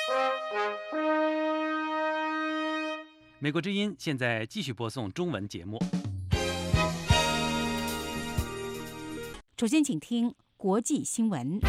美国之音现在继续播送中文节目。 首先，请听国际新闻。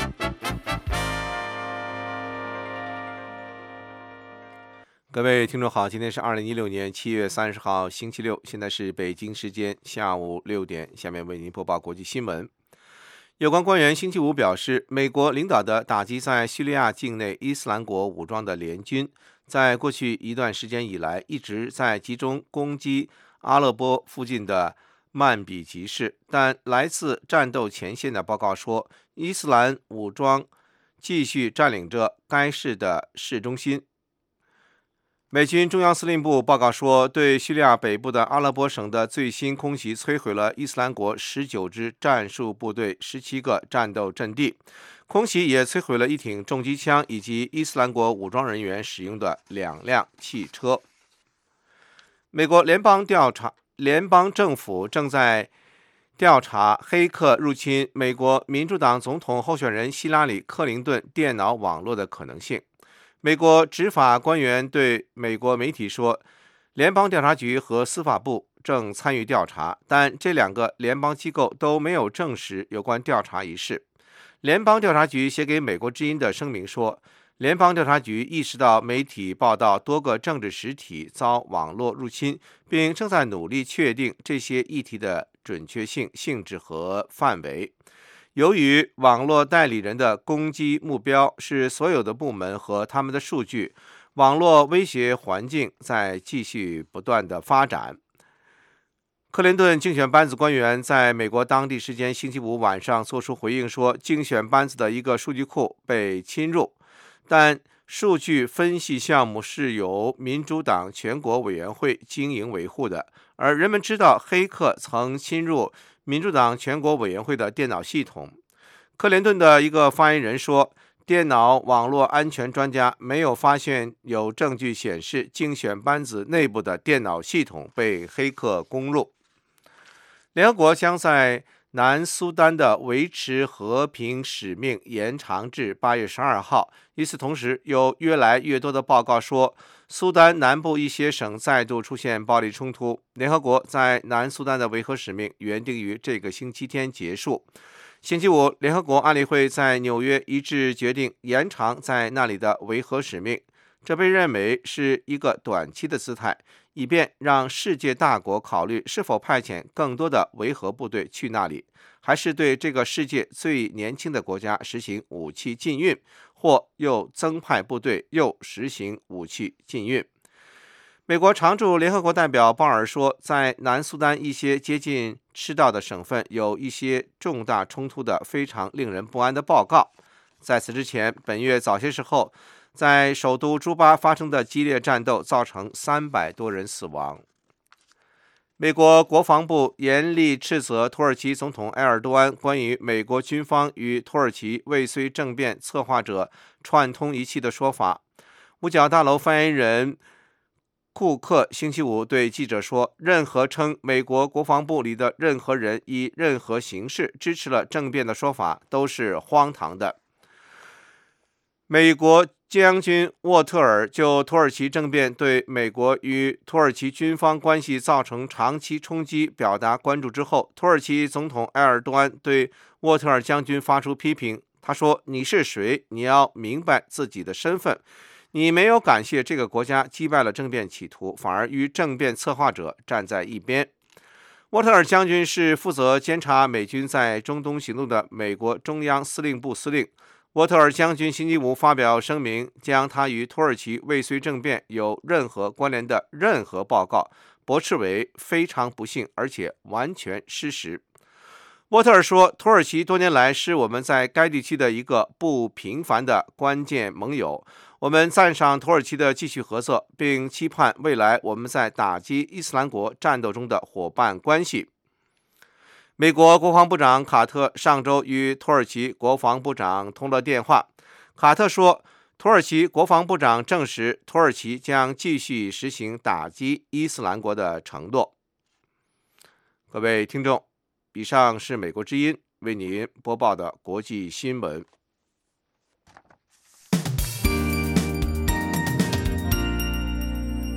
各位听众好，今天是2016年7月30号，星期六，现在是北京时间下午6点，下面为您播报国际新闻。有关官员星期五表示，美国领导的打击在叙利亚境内伊斯兰国武装的联军，在过去一段时间以来一直在集中攻击阿勒颇附近的曼比集市，但来自战斗前线的报告说，伊斯兰武装继续占领着该市的市中心。美军中央司令部报告说，对叙利亚北部的阿勒颇省的最新空袭摧毁了伊斯兰国19支战术部队17个战斗阵地，空袭也摧毁了一挺重机枪以及伊斯兰国武装人员使用的2辆汽车。美国联邦政府正在调查黑客入侵美国民主党总统候选人希拉里·克林顿电脑网络的可能性。美国执法官员对美国媒体说，联邦调查局和司法部正参与调查，但这2个联邦机构都没有证实有关调查一事。联邦调查局写给美国之音的声明说，联邦调查局意识到媒体报道多个政治实体遭网络入侵，并正在努力确定这些议题的准确性、性质和范围。由于网络代理人的攻击目标是所有的部门和他们的数据，网络威胁环境在继续不断的发展。克林顿竞选班子官员在美国当地时间星期五晚上作出回应说，竞选班子的一个数据库被侵入，但数据分析项目是由民主党全国委员会经营维护的，而人们知道黑客曾侵入民主党全国委员会的电脑系统。克林顿的一个发言人说，电脑网络安全专家没有发现有证据显示竞选班子内部的电脑系统被黑客攻入。联合国将在南苏丹的维持和平使命延长至8月12号。与此同时，有越来越多的报告说，苏丹南部一些省再度出现暴力冲突。联合国在南苏丹的维和使命原定于这个星期天结束。星期五，联合国安理会在纽约一致决定延长在那里的维和使命，这被认为是一个短期的姿态，以便让世界大国考虑是否派遣更多的维和部队去那里，还是对这个世界最年轻的国家实行武器禁运，或又增派部队又实行武器禁运。美国常驻联合国代表鲍尔说，在南苏丹一些接近赤道的省份有一些重大冲突的非常令人不安的报告。在此之前，本月早些时候，在首都朱巴发生的激烈战斗造成300多人死亡。美国国防部严厉斥责土耳其总统埃尔多安关于美国军方与土耳其未遂政变策划者串通一气的说法。五角大楼发言人库克星期五对记者说，任何称美国国防部里的任何人以任何形式支持了政变的说法都是荒唐的。美国将军沃特尔就土耳其政变对美国与土耳其军方关系造成长期冲击表达关注之后，土耳其总统埃尔多安对沃特尔将军发出批评。他说，你是谁？你要明白自己的身份。你没有感谢这个国家击败了政变企图，反而与政变策划者站在一边。沃特尔将军是负责监察美军在中东行动的美国中央司令部司令。沃特尔将军星期五发表声明，将他与土耳其未遂政变有任何关联的任何报告驳斥为非常不幸，而且完全失实。沃特尔说，土耳其多年来是我们在该地区的一个不平凡的关键盟友。我们赞赏土耳其的继续合作，并期盼未来我们在打击伊斯兰国战斗中的伙伴关系。美国国防部长卡特上周与土耳其国防部长通了电话。卡特说，土耳其国防部长证实土耳其将继续实行打击伊斯兰国的承诺。各位听众，以上是美国之音为您播报的国际新闻。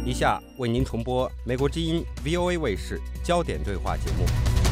以下为您重播美国之音 VOA 卫视焦点对话节目。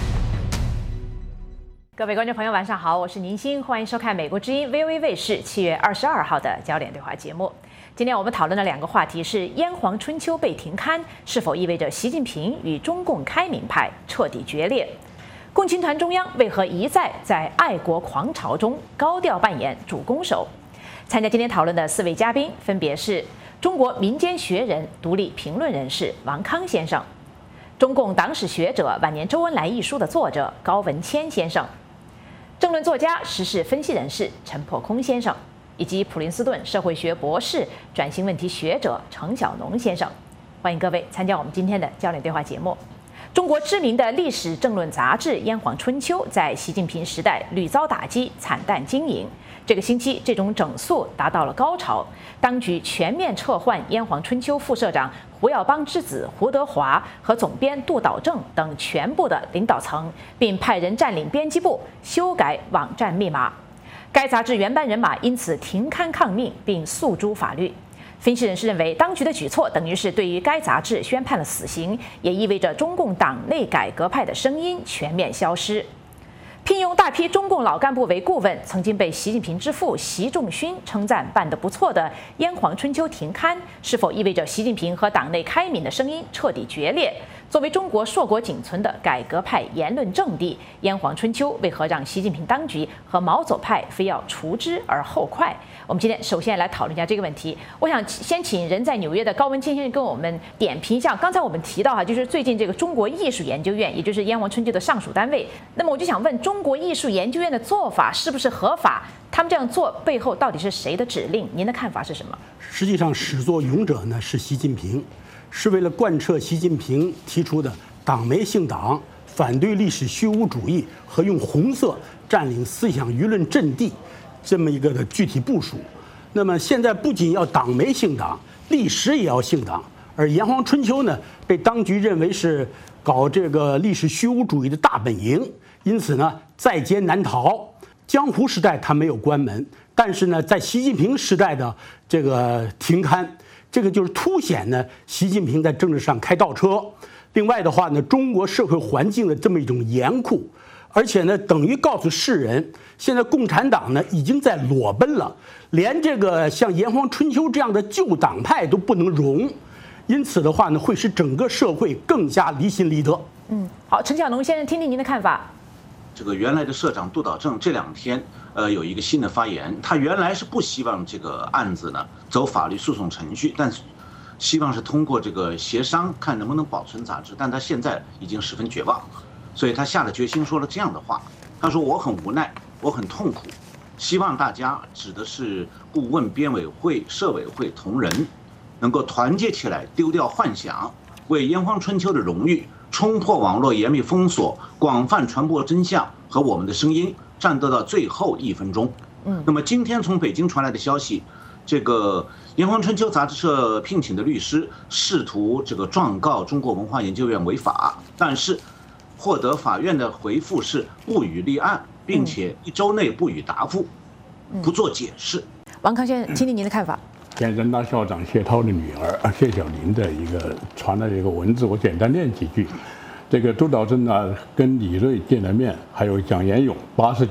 各位观众朋友，晚上好，我是宁欣，欢迎收看美国之音 VOA 卫视7月22号的焦点对话节目。今天我们讨论的两个话题是：炎黄春秋被停刊，是否意味着习近平与中共开明派彻底决裂？共青团中央为何一再在爱国狂潮中高调扮演主攻手？参加今天讨论的4位嘉宾分别是中国民间学人、独立评论人士王康先生，中共党史学者《晚年周恩来》一书的作者高文谦先生，政论作家、时事分析人士陈破空先生，以及普林斯顿社会学博士、转型问题学者程晓农先生。欢迎各位参加我们今天的焦点对话节目。中国知名的历史政论杂志《炎黄春秋》在习近平时代屡遭打击，惨淡经营。这个星期，这种整肃达到了高潮，当局全面撤换《炎黄春秋》副社长胡耀邦之子胡德华和总编杜导正等全部的领导层，并派人占领编辑部，修改网站密码。该杂志原班人马因此停刊抗命，并诉诸法律。分析人士认为，当局的举措等于是对于该杂志宣判了死刑，也意味着中共党内改革派的声音全面消失。聘用大批中共老干部为顾问，曾经被习近平之父习仲勋称赞办得不错的《炎黄春秋》停刊，是否意味着习近平和党内开明的声音彻底决裂？作为中国硕果仅存的改革派言论阵地，《炎黄春秋》为何让习近平当局和毛左派非要除之而后快？我们今天首先来讨论一下这个问题。我想先请人在纽约的高文谦先生跟我们点评一下。刚才我们提到就是最近这个中国艺术研究院，也就是《炎黄春秋》的上属单位。那么我就想问，中国艺术研究院的做法是不是合法？他们这样做背后到底是谁的指令？您的看法是什么？ 实际上，始作俑者呢是习近平，是为了贯彻习近平提出的党媒姓党、反对历史虚无主义和用红色占领思想舆论阵地这么一个的具体部署。那么现在不仅要党媒姓党，历史也要姓党。而《炎黄春秋》呢，被当局认为是搞这个历史虚无主义的大本营，因此呢，在劫难逃。江湖时代它没有关门，但是呢，在习近平时代的这个停刊，这个就是凸显呢习近平在政治上开倒车。另外的话呢，中国社会环境的这么一种严酷，而且呢，等于告诉世人，现在共产党呢已经在裸奔了，连这个像《炎黄春秋》这样的旧党派都不能容，因此的话呢，会使整个社会更加离心离德。 好，陈晓农先生，听听您的看法。 这个原来的社长杜导正这2天，有一个新的发言，他原来是不希望这个案子呢走法律诉讼程序，但是希望是通过这个协商看能不能保存杂志，但他现在已经十分绝望，所以他下了决心说了这样的话，他说我很无奈，我很痛苦，希望大家指的是顾问、编委会、社委会同仁能够团结起来，丢掉幻想，为炎黄春秋的荣誉冲破网络严密封锁，广泛传播真相和我们的声音，战斗到最后1分钟。那么今天从北京传来的消息，这个炎黄春秋杂志社聘请的律师试图这个状告中国文化研究院违法，但是获得法院的回复是不予立案，并且1周内不予答复，不做解释。 王康先生，听听您的看法。 前人大校长谢涛的女儿谢晓玲的一个传的一个文字，我简单念几句。这个杜导正呢跟李锐见了面，还有蒋延勇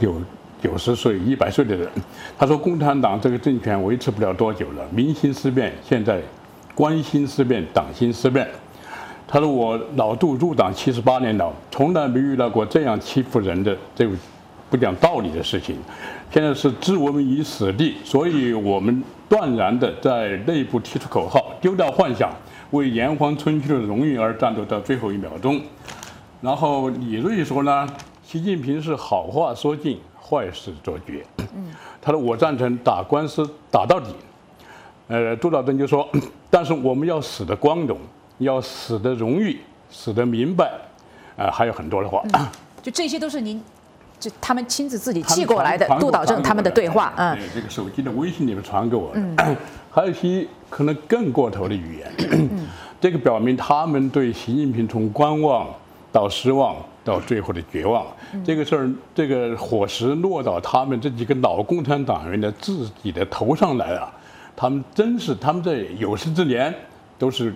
，89、90岁、100岁的人。他说共产党这个政权维持不了多久了，民心思变，现在官心思变，党心思变。他说我老杜入党78年了，从来没遇到过这样欺负人的这种不讲道理的事情。现在是置我们于死地，所以我们断然的在内部提出口号，丢掉幻想，为炎黄春秋的荣誉而战斗到最后1秒钟。然后李锐说呢，习近平是好话说尽，坏事做绝。他说我赞成打官司打到底。杜导正就说，但是我们要死得光荣，要死得荣誉，死得明白，还有很多的话。 就这些都是您。就他们亲自自己寄过来的，杜导正他们的对话， 对，这个手机的微信里面传给我的，还有一些可能更过头的语言，这个表明他们对习近平从观望到失望到最后的绝望，这个事儿，这个火石落到他们这几个老共产党员的自己的头上来了，他们在有生之年都是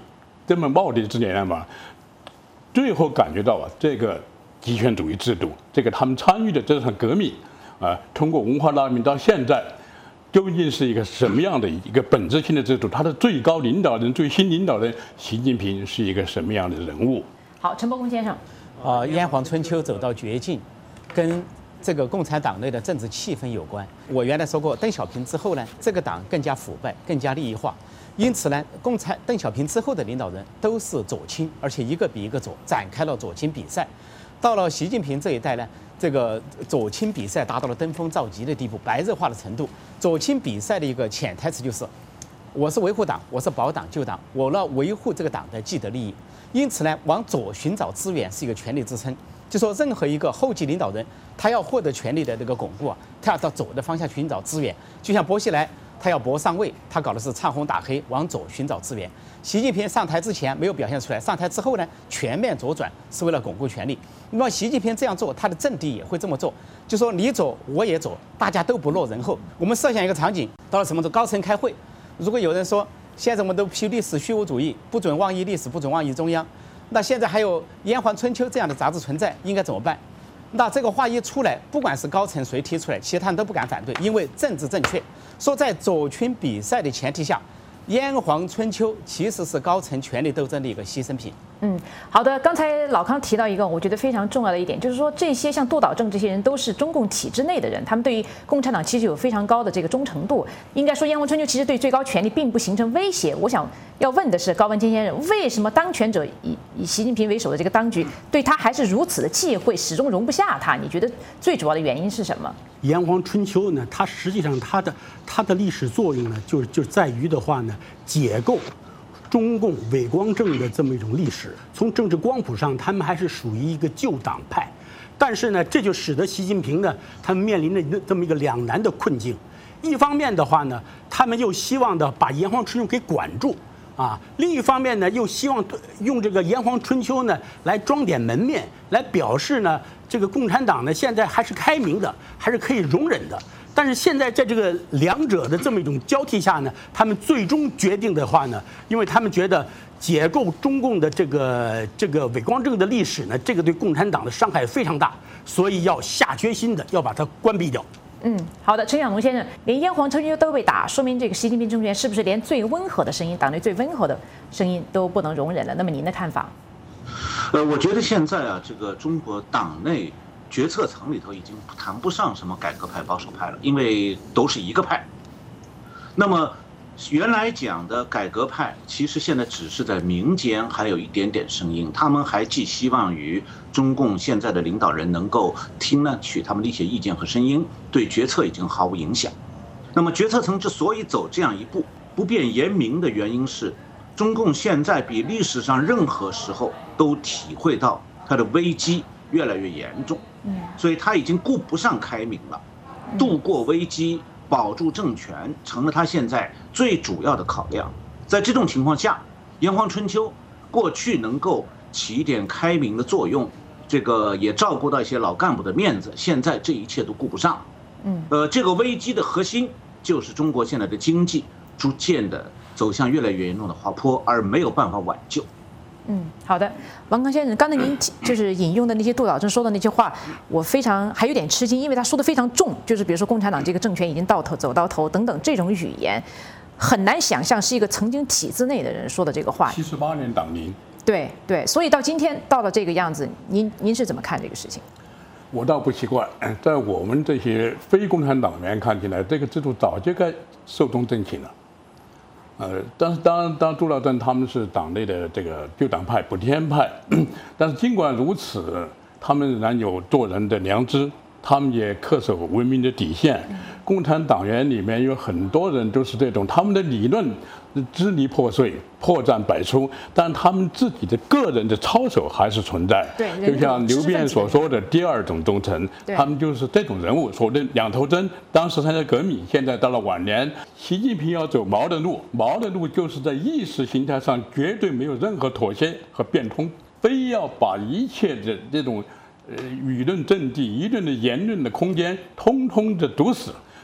这么耄耋之年嘛，最后感觉到这个极权主义制度，这个他们参与的这场革命通过文化大革命到现在，究竟是一个什么样的一个本质性的制度？它的最高领导人、最新领导人习近平是一个什么样的人物？ 好，陈伯公先生， 炎黄春秋走到绝境，跟这个共产党内的政治气氛有关。我原来说过，邓小平之后呢，这个党更加腐败，更加利益化。因此呢，邓小平之后的领导人都是左倾，而且一个比一个左，展开了左倾比赛。到了习近平这一代呢，这个左倾比赛达到了登峰造极的地步，白热化的程度。左倾比赛的一个潜台词就是，我是维护党，我是保党救党，我要维护这个党的既得利益。因此呢，往左寻找资源是一个权力支撑。就说任何一个后继领导人，他要获得权力的这个巩固他要到左的方向寻找资源。就像薄熙来，他要搏上位，他搞的是唱红打黑，往左寻找资源。习近平上台之前没有表现出来，上台之后呢，全面左转是为了巩固权力。那么习近平这样做，他的政敌也会这么做，就说你左我也左，大家都不落人后。我们设想一个场景，到了什么时候？高层开会，如果有人说现在我们都批历史虚无主义，不准妄议历史，不准妄议中央，那现在还有《炎黄春秋》这样的杂志存在，应该怎么办？那这个话一出来，不管是高层谁提出来，其他人都不敢反对，因为政治正确。说在左倾比赛的前提下，《炎黄春秋》其实是高层权力斗争的一个牺牲品。 好的。刚才老康提到一个我觉得非常重要的一点，就是说这些像杜导正这些人都是中共体制内的人，他们对于共产党其实有非常高的这个忠诚度。应该说，炎黄春秋其实对最高权力并不形成威胁。我想要问的是，高文坚先生，为什么当权者以习近平为首的这个当局对他还是如此的忌讳，始终容不下他？你觉得最主要的原因是什么？ 炎黄春秋呢，它实际上它的历史作用呢，就在于的话呢，解构中共伪光正的这么一种历史。从政治光谱上，他们还是属于一个旧党派，但是呢，这就使得习近平呢，他们面临着这么一个两难的困境。一方面的话呢，他们又希望的把炎黄春秋给管住另一方面呢，又希望用这个炎黄春秋呢来装点门面，来表示呢，这个共产党呢现在还是开明的，还是可以容忍的。但是现在在这个两者的这么一种交替下呢，他们最终决定的话呢，因为他们觉得解构中共的这个伪光正的历史呢，这个对共产党的伤害非常大，所以要下决心的要把它关闭掉。 好的，陈小龙先生，连炎黄春秋都被打，说明这个习近平政权是不是连最温和的声音，党内最温和的声音都不能容忍了？那么您的看法？ 我觉得现在这个中国党内决策层里头已经谈不上什么改革派、保守派了，因为都是一个派。那么原来讲的改革派，其实现在只是在民间还有一点点声音，他们还寄希望于中共现在的领导人能够听取他们的一些意见和声音，对决策已经毫无影响。那么决策层之所以走这样一步，不便言明的原因是，中共现在比历史上任何时候都体会到它的危机越来越严重，所以他已经顾不上开明了，度过危机，保住政权成了他现在最主要的考量。在这种情况下，炎黄春秋过去能够起一点开明的作用，这个也照顾到一些老干部的面子，现在这一切都顾不上。这个危机的核心就是中国现在的经济逐渐的走向越来越严重的滑坡，而没有办法挽救。 好的，王刚先生，刚才您就是引用的那些杜导正说的那些话，我非常还有点吃惊，因为他说的非常重，就是比如说共产党这个政权已经走到头等等这种语言，很难想象是一个曾经体制内的人说的这个话。 78年党龄， 对，所以到今天到了这个样子，您是怎么看这个事情？ 我倒不奇怪，在我们这些非共产党员看起来，这个制度早就该寿终正寝了。但是当杜导正他们是党内的这个旧党派、补天派，但是尽管如此，他们仍然有做人的良知，他们也恪守文明的底线。共产党员里面有很多人都是这种，他们的理论支离破碎、破绽百出，但他们自己的个人的操守还是存在。就像刘辩所说的第二种忠诚，他们就是这种人物。说的两头针，当时参加革命，现在到了晚年，习近平要走毛的路，毛的路就是在意识形态上绝对没有任何妥协和变通，非要把一切的这种舆论阵地、舆论的言论的空间，通通的堵死。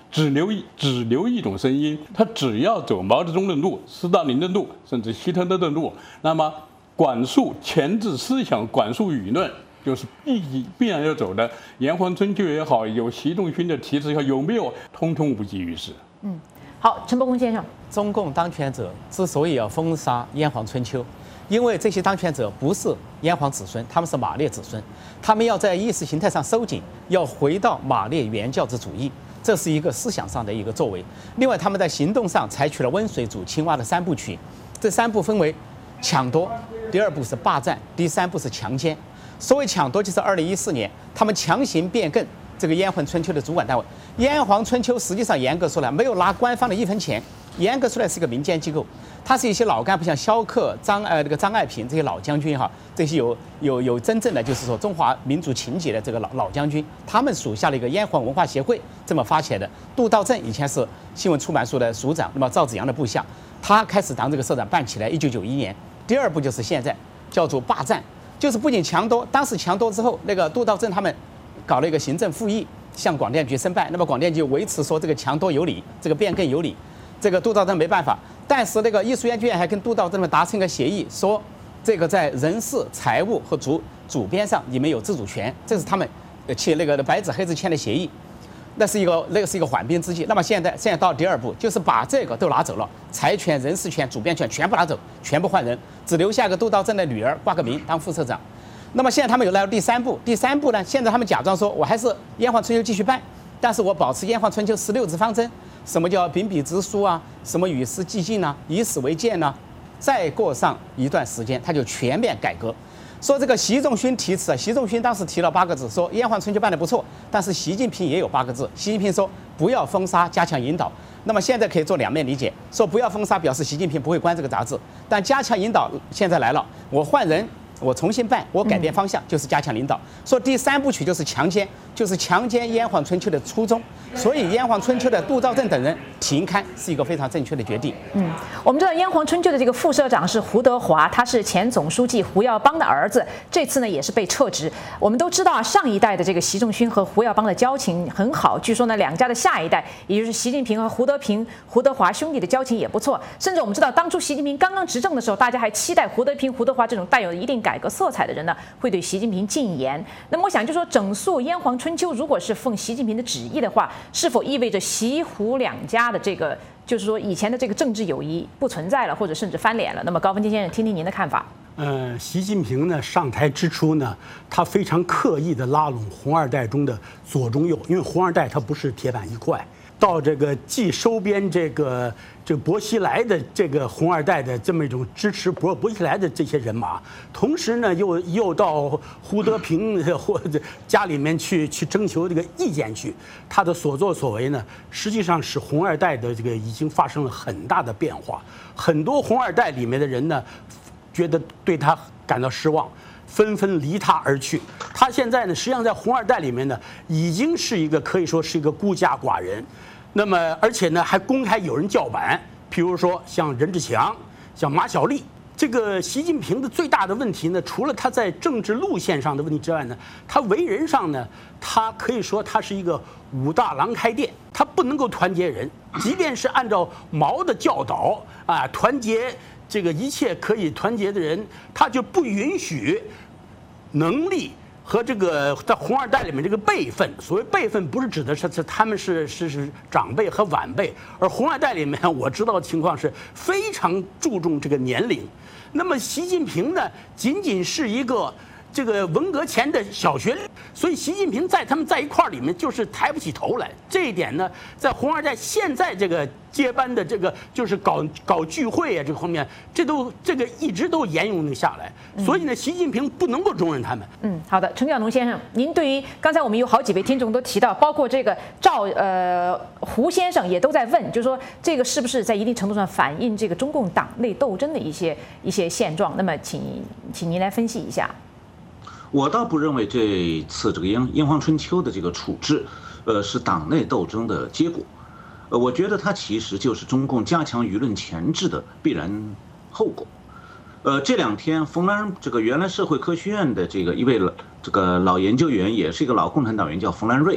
只留一种声音，他只要走毛泽东的路、斯大林的路，甚至希特勒的路，那么管束前置思想、管束舆论，就是必然要走的。炎黄春秋也好，有习仲勋的题词也好，有没有，通通无济于事。 好，陈伯公先生， 中共当权者之所以要封杀炎黄春秋，因为这些当权者不是炎黄子孙，他们是马列子孙，他们要在意识形态上收紧，要回到马列原教旨主义，这是一个思想上的一个作为。另外，他们在行动上采取了温水煮青蛙的3部曲，这3步分为抢夺，第2步是霸占，第3步是强奸。所谓抢夺，就是2014年他们强行变更这个炎黄春秋的主管单位。炎黄春秋实际上严格说来没有拿官方的1分钱，严格说来是一个民间机构，它是一些老干部，像萧克、张爱萍这些老将军哈，这些有真正的就是说中华民族情结的这个老将军，他们属下的一个炎黄文化协会这么发起来的。杜道正以前是新闻出版社的署长，那么赵紫阳的部下，他开始当这个社长办起来，1991年。第2步就是现在叫做霸占，就是不仅强夺，当时强夺之后，那个杜道正他们搞了一个行政复议，向广电局申办，那么广电局维持说这个强夺有理，这个变更有理，这个杜道正没办法。但是那个艺术研究院还跟杜道正们达成一个协议，说这个在人事、财务和主编上你们有自主权，这是他们签那个白纸黑字签的协议。那是一个缓兵之计。那么现在到第2步，就是把这个都拿走了，财权、人事权、主编权全部拿走，全部换人，只留下一个杜道正的女儿挂个名当副社长。那么现在他们又来到第3步，第3步呢，现在他们假装说我还是炎黄春秋继续办，但是我保持炎黄春秋16字方针，什么叫秉笔直书啊，什么与时俱进啊，以史为鉴啊，再过上一段时间，他就全面改革。说这个习仲勋题词啊，习仲勋当时提了8个字，说炎黄春秋办得不错，但是习近平也有8个字，习近平说不要封杀，加强引导。那么现在可以做2面理解，说不要封杀表示习近平不会关这个杂志，但加强引导现在来了，我换人，我重新办，我改变方向，就是加强领导。说第3部曲就是强奸，就是强奸炎黄春秋的初衷。所以炎黄春秋的杜兆正等人停刊是一个非常正确的决定。 我们知道炎黄春秋的这个副社长是胡德华，他是前总书记胡耀邦的儿子，这次呢也是被撤职。我们都知道上一代的这个习仲勋和胡耀邦的交情很好，据说呢两家的下一代，也就是习近平和胡德华兄弟的交情也不错。甚至我们知道当初习近平刚刚执政的时候，大家还期待胡德华这种带有一定改革色彩的人呢会对习近平进言。那么我想就说整肃炎黄春秋，如果是奉习近平的旨意的话，是否意味着习胡两家的这个就是说以前的这个政治友谊不存在了，或者甚至翻脸了？那么高文金先生，听听您的看法。 习近平呢上台之初呢，他非常刻意的拉拢红二代中的左中右，因为红二代他不是铁板一块。到这个既收编这个薄熙来的这个红二代的这么一种支持薄熙来的这些人马，同时呢又到胡德平或者家里面去征求这个意见去，他的所作所为呢，实际上使红二代的这个已经发生了很大的变化。很多红二代里面的人呢，觉得对他感到失望，纷纷离他而去。他现在呢，实际上在红二代里面呢，已经是一个可以说是一个孤家寡人。那么，而且呢，还公开有人叫板，譬如说像任志强、像马小丽。这个习近平的最大的问题呢，除了他在政治路线上的问题之外呢，他为人上呢，他可以说他是一个武大郎开店，他不能够团结人，即便是按照毛的教导啊，团结这个一切可以团结的人，他就不允许能力和这个在红二代里面这个辈分，所谓辈分不是指的是他们是长辈和晚辈，而红二代里面我知道的情况是非常注重这个年龄。那么习近平呢，仅仅是一个这个文革前的小学，所以习近平他们在一块儿里面就是抬不起头来。这一点呢，在红二代现在这个接班的这个就是搞聚会啊这个方面，这个一直都沿用下来。所以呢，习近平不能够容忍他们。 好的，陈晓农先生，您对于刚才我们有好几位听众都提到，包括这个胡先生也都在问，就是说这个是不是在一定程度上反映这个中共党内斗争的一些现状？那么请您来分析一下。 我倒不认为这次这个炎黄春秋的这个处置，是党内斗争的结果。我觉得它其实就是中共加强舆论钳制的必然后果。这2天，这个原来社会科学院的这个一位这个老研究员，也是一个老共产党员，叫冯兰瑞，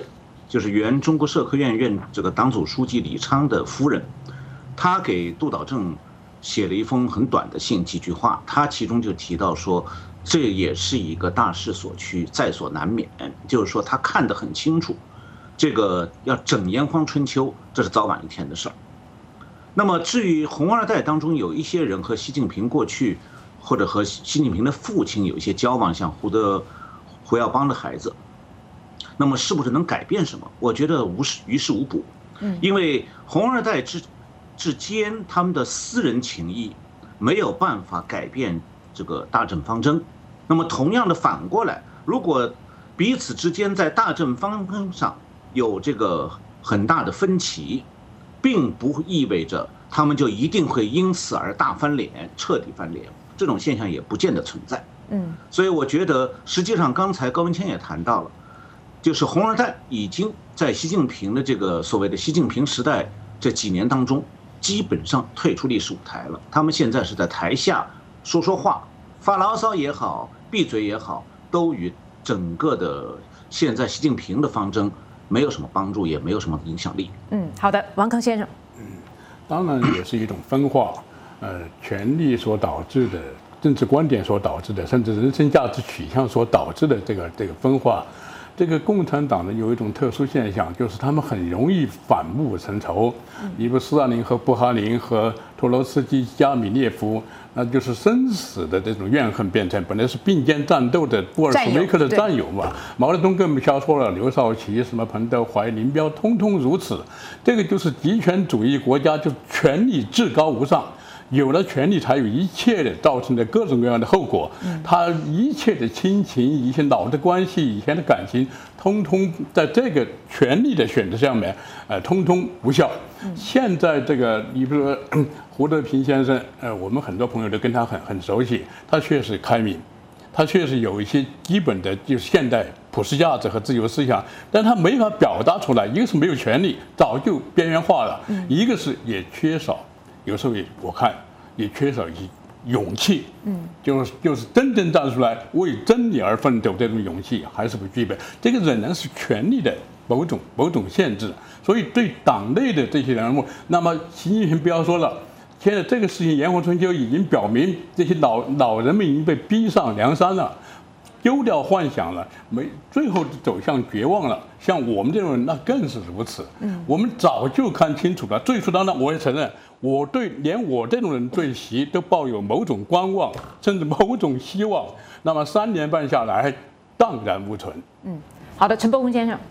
就是原中国社科院这个党组书记李昌的夫人，她给杜导正写了一封很短的信，几句话，她其中就提到说，这也是一个大势所趋，在所难免，就是说他看得很清楚，这个要整炎黄春秋，这是早晚一天的事儿。那么至于红二代当中有一些人和习近平过去，或者和习近平的父亲有一些交往，像胡耀邦的孩子，那么是不是能改变什么？我觉得于事无补。因为红二代之间他们的私人情谊没有办法改变这个大政方针。那么同样的反过来，如果彼此之间在大政方针上有这个很大的分歧，并不意味着他们就一定会因此而大翻脸、彻底翻脸，这种现象也不见得存在。所以我觉得实际上刚才高文谦也谈到了，就是红二代已经在习近平的这个所谓的习近平时代这几年当中基本上退出历史舞台了，他们现在是在台下说说话，发牢骚也好，闭嘴也好，都与整个的现在习近平的方针没有什么帮助，也没有什么影响力。 好的，王康先生。 当然也是一种分化，权力所导致的，政治观点所导致的，甚至人生价值取向所导致的这个分化。这个共产党呢有一种特殊现象，就是他们很容易反目成仇。你比如斯大林和布哈林和托洛斯基、加米涅夫，那就是生死的这种怨恨变成，本来是并肩战斗的布尔什维克的战友嘛。毛泽东更不消说了，刘少奇、什么彭德怀、林彪，通通如此。这个就是极权主义国家，就权力至高无上。有了权力，才有一切的造成的各种各样的后果。他一切的亲情、一些老的关系、以前的感情，通通在这个权力的选择上面，通通无效。现在这个，你比如说胡德平先生，我们很多朋友都跟他很熟悉，他确实开明，他确实有一些基本的就是现代普世价值和自由思想，但他没法表达出来。一个是没有权利，早就边缘化了；一个是也缺少。有时候我看也缺少勇气，就是真正站出来为真理而奋斗，这种勇气还是不具备。这个仍然是权力的某种限制。所以对党内的这些人物，那么习近平不要说了，现在这个事情炎黄春秋已经表明，这些老人们已经被逼上梁山了。丢掉幻想了，最后走向绝望了。像我们这种人，那更是如此。我们早就看清楚了。最初当然，我也承认，连我这种人对习都抱有某种观望，甚至某种希望。那么3年半下来，荡然无存。 好的，陈伯宏先生。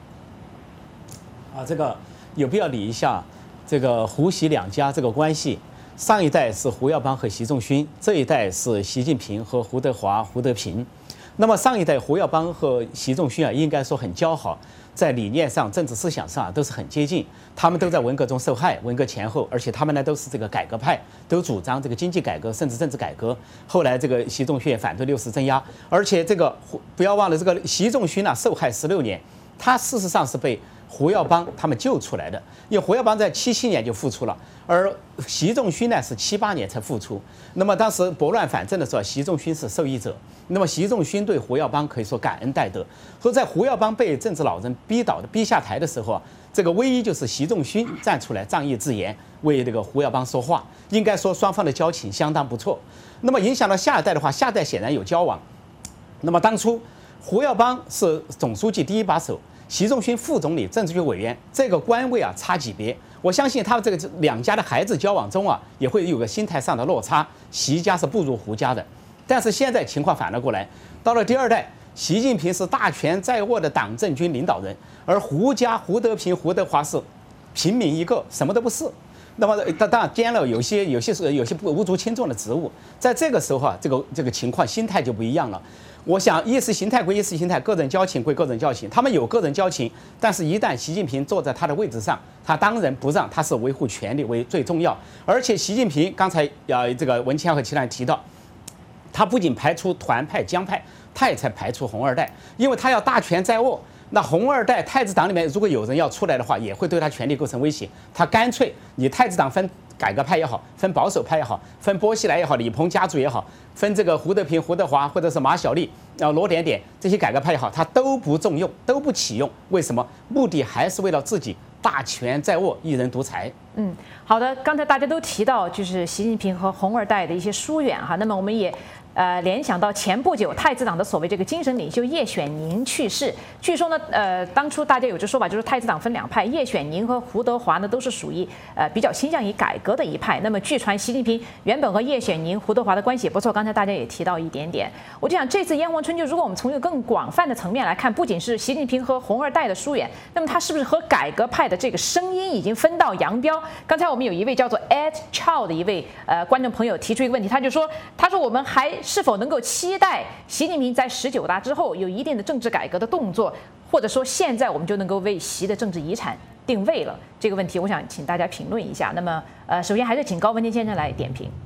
这个有必要理一下这个胡习两家这个关系。上一代是胡耀邦和习仲勋，这一代是习近平和胡德华、胡德平。那么上一代胡耀邦和习仲勋应该说很交好，在理念上、政治思想上都是很接近。他们都在文革中受害，文革前后，而且他们呢都是这个改革派，都主张这个经济改革，甚至政治改革。后来这个习仲勋也反对60镇压，而且这个不要忘了，这个习仲勋受害16年，他事实上是被胡耀邦他们救出来的，因为胡耀邦在77年就复出了，而习仲勋呢是78年才复出。那么当时拨乱反正的时候，习仲勋是受益者。那么习仲勋对胡耀邦可以说感恩戴德。所以在胡耀邦被政治老人逼下台的时候，这个唯一就是习仲勋站出来仗义自言，为这个胡耀邦说话。应该说双方的交情相当不错。那么影响到下一代的话，下一代显然有交往。那么当初胡耀邦是总书记第一把手，习仲勋副总理、政治局委员，这个官位差级别。我相信他们这个两家的孩子交往中也会有个心态上的落差。习家是不如胡家的，但是现在情况反了过来，到了第二代，习近平是大权在握的党政军领导人，而胡家胡德平、胡德华是平民一个，什么都不是。那么当然兼了有些无足轻重的职务，在这个时候这个情况心态就不一样了。我想意识形态归意识形态，个人交情归个人交情，他们有个人交情，但是一旦习近平坐在他的位置上，他当仁不让，他是维护权力为最重要。而且习近平刚才这个文谦和其他人提到，他不仅排除团派江派，他也才排除红二代，因为他要大权在握。 那红二代太子党里面如果有人要出来的话，也会对他权力构成威胁。他干脆你太子党分改革派也好，分保守派也好，分波西来也好，李鹏家族也好，分这个胡德平、胡德华或者是马小丽、罗点点这些改革派也好，他都不重用，都不启用。为什么？目的还是为了自己大权在握，一人独裁。 好的，刚才大家都提到就是习近平和红二代的一些疏远哈，那么我们也联想到前不久太子党的所谓这个精神领袖叶选宁去世，据说呢，当初大家有这说法，就是太子党分两派，叶选宁和胡德华呢都是属于比较倾向于改革的一派。那么据传习近平原本和叶选宁、胡德华的关系也不错，刚才大家也提到一点点。我就想这次炎黄春秋，如果我们从一个更广泛的层面来看，不仅是习近平和红二代的疏远，那么他是不是和改革派的这个声音已经分道扬镳？刚才我们有一位叫做 Ed Chow 的一位观众朋友提出一个问题，他说我们是否能够期待习近平在19大之后有一定的政治改革的动作，或者说现在我们就能够为习的政治遗产定位了？这个问题我想请大家评论一下。那么首先还是请高文天先生来点评。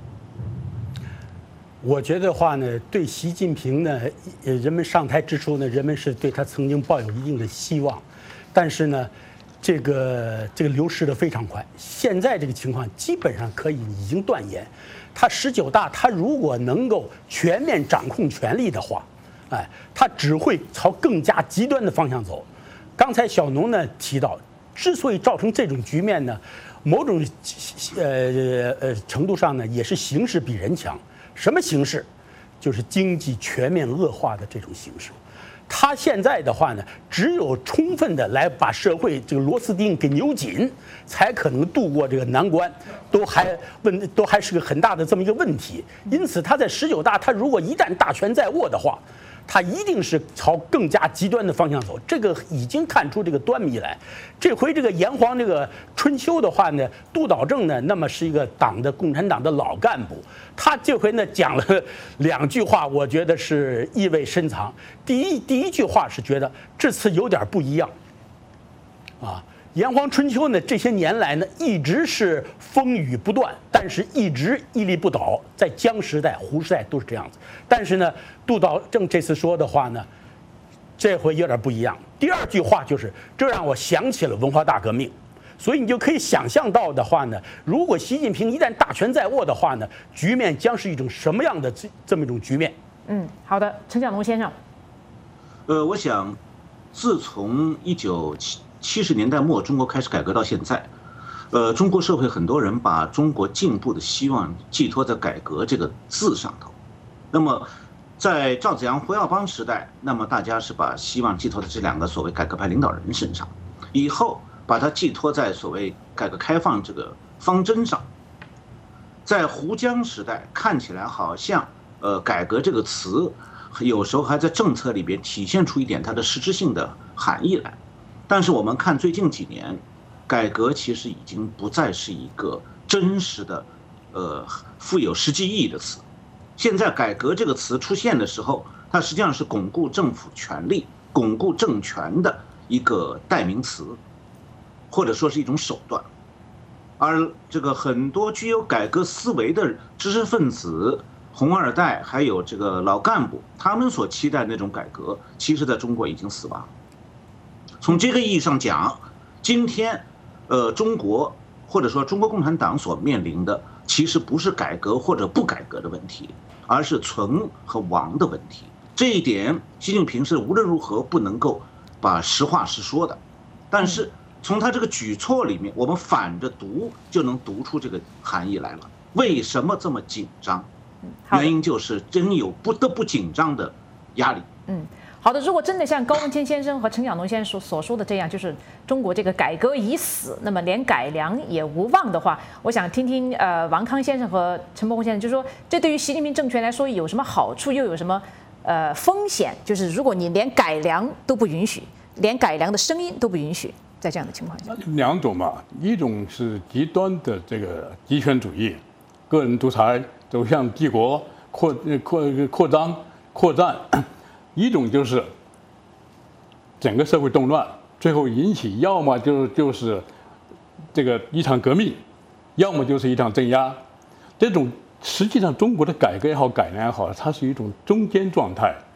我觉得话呢，对习近平呢，人们上台之初呢，人们是对他曾经抱有一定的希望，但是呢，这个流失的非常快。现在这个情况基本上可以已经断言，他19大他如果能够全面掌控权力的话，他只会朝更加极端的方向走。刚才小农呢提到，之所以造成这种局面呢，某种程度上呢也是形势比人强。什么形势？就是经济全面恶化的这种形势。他现在的话呢，只有充分的来把社会这个螺丝钉给扭紧，才可能度过这个难关，都还是个很大的这么一个问题。因此，他在19大，他如果一旦大权在握的话，他一定是朝更加极端的方向走，这个已经看出这个端倪来。这回这个炎黄这个春秋的话呢，杜导正呢，那么是一个共产党的老干部，他这回呢讲了2句话，我觉得是意味深长。第一句话是觉得这次有点不一样，炎黄春秋呢，这些年来呢一直是风雨不断，但是一直屹立不倒，在江时代、胡时代都是这样子。但是呢，杜导正这次说的话呢，这回有点不一样。第2句话就是，这让我想起了文化大革命。所以你就可以想象到的话呢，如果习近平一旦大权在握的话呢，局面将是一种什么样的这么一种局面？ 好的，陈小龙先生。 我想，自从1970年代末中国开始改革到现在，中国社会很多人把中国进步的希望寄托在改革这个字上头。那么，在赵紫阳、胡耀邦时代，那么大家是把希望寄托在这2个所谓改革派领导人身上，以后把它寄托在所谓改革开放这个方针上。在胡江时代，看起来好像改革这个词有时候还在政策里边体现出一点它的实质性的含义来。但是我们看最近几年，改革其实已经不再是一个真实的富有实际意义的词。现在改革这个词出现的时候，它实际上是巩固政府权力、巩固政权的一个代名词，或者说是一种手段。而这个很多具有改革思维的知识分子、红二代还有这个老干部，他们所期待的那种改革，其实在中国已经死亡。从这个意义上讲，今天中国或者说中国共产党所面临的，其实不是改革或者不改革的问题，而是存和亡的问题。这一点，习近平是无论如何不能够把实话实说的。但是从他这个举措里面，我们反着读就能读出这个含义来了。为什么这么紧张？原因就是真有不得不紧张的压力。 好的，如果真的像高文谦先生和陈小农先生所说的这样，就是中国这个改革已死，那么连改良也无望的话，我想听听王康先生和陈伯宏先生，就是说这对于习近平政权来说有什么好处，又有什么风险？就是如果你连改良都不允许，连改良的声音都不允许，在这样的情况下 ，2种嘛，一种是极端的这个极权主义，个人独裁走向帝国扩战。一种就是整个社会动乱，最后引起要么就是这个一场革命，要么就是一场镇压。这种实际上中国的改革也好，改良也好，它是一种中间状态。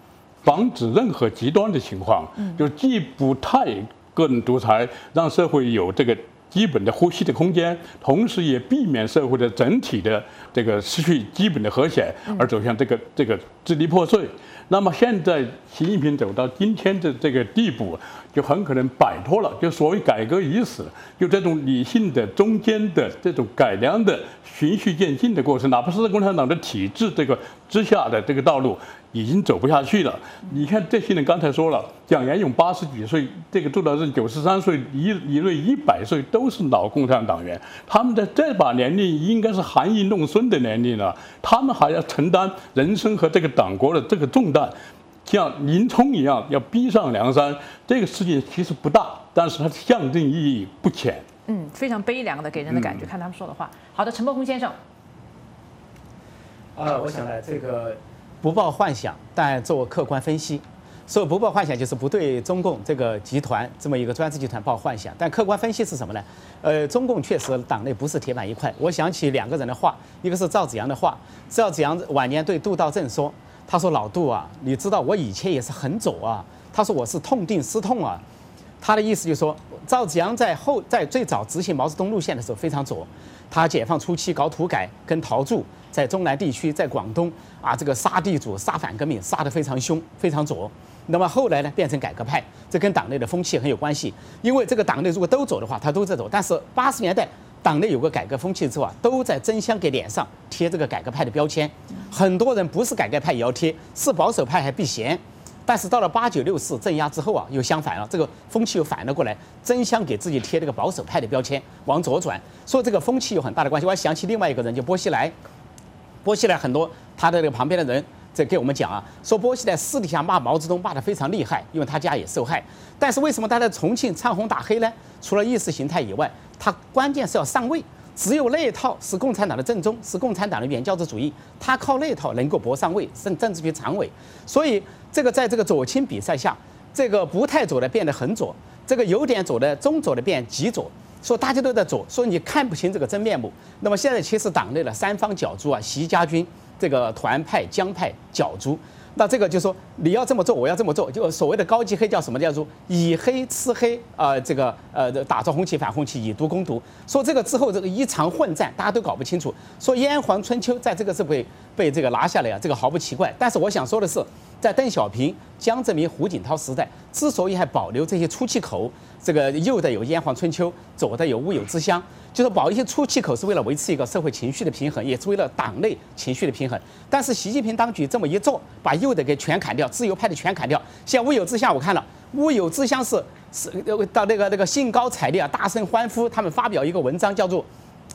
防止任何极端的情况，就既不太个人独裁，让社会有这个基本的呼吸的空间，同时也避免社会的整体的这个失去基本的和谐，而走向这个支离破碎。那么现在习近平走到今天的这个地步，就很可能摆脱了就所谓改革已死，就这种理性的中间的这种改良的循序渐进的过程，哪怕是在共产党的体制这个之下的这个道路已经走不下去了。你看这些人刚才说了，蒋延勇80几岁，这个杜导正93岁，李锐100岁，都是老共产党员。他们在这把年龄应该是含饴弄孙的年龄了，他们还要承担人生和这个党国的这个重担，像林冲一样要逼上梁山。这个事情其实不大，但是它的象征意义不浅。 非常悲凉的给人的感觉。看他们说的话。好的，陈伯宏先生。 我想呢，这个不抱幻想，但做客观分析。所以不抱幻想就是不对中共这个集团这么一个专制集团抱幻想，但客观分析是什么呢？中共确实党内不是铁板一块。我想起2个人的话，一个是赵紫阳的话，赵紫阳晚年对杜道正说，他说老杜啊，你知道我以前也是很左啊，他说我是痛定思痛啊。他的意思就是说，赵紫阳在最早执行毛泽东路线的时候非常左，他解放初期搞土改，跟陶铸在中南地区，在广东啊，这个杀地主、杀反革命，杀得非常凶，非常左。那么后来呢，变成改革派，这跟党内的风气很有关系。因为这个党内如果都走的话，他都在走。但是80年代党内有个改革风气之后啊，都在争相给脸上贴这个改革派的标签。很多人不是改革派也要贴，是保守派还避嫌。但是到了89、64镇压之后啊，又相反了，这个风气又反了过来，争相给自己贴这个保守派的标签，往左转。所以这个风气有很大的关系。我还想起另外一个人，就波熙来。波熙来很多他的这个旁边的人在给我们讲啊，说波熙来私底下骂毛泽东骂得非常厉害，因为他家也受害。但是为什么他在重庆唱红打黑呢？除了意识形态以外，他关键是要上位。只有那一套是共产党的正宗，是共产党的原教旨主义，他靠那一套能够搏上位，甚至于常委。所以这个在这个左倾比赛下，这个不太左的变得很左，这个有点左的中左的变极左，说大家都在左，所以你看不清这个真面目。那么现在其实党内的三方角逐啊，习家军、这个团派、江派角逐。那这个就说你要这么做，我要这么做，就所谓的高级黑叫什么？叫做以黑吃黑，打着红旗反红旗，以毒攻毒。说这个之后这个一场混战，大家都搞不清楚。说炎黄春秋在这个是被这个拿下来啊，这个毫不奇怪。但是我想说的是，在邓小平、江泽民、胡锦涛时代，之所以还保留这些出气口，这个右的有炎黄春秋，左的有乌有之乡。就是保一些出气口，是为了维持一个社会情绪的平衡，也是为了党内情绪的平衡。但是习近平当局这么一做，把右的给全砍掉，自由派的全砍掉。像乌有之乡，我看了，乌有之乡是到那个兴高采烈啊，大声欢呼。他们发表一个文章，叫做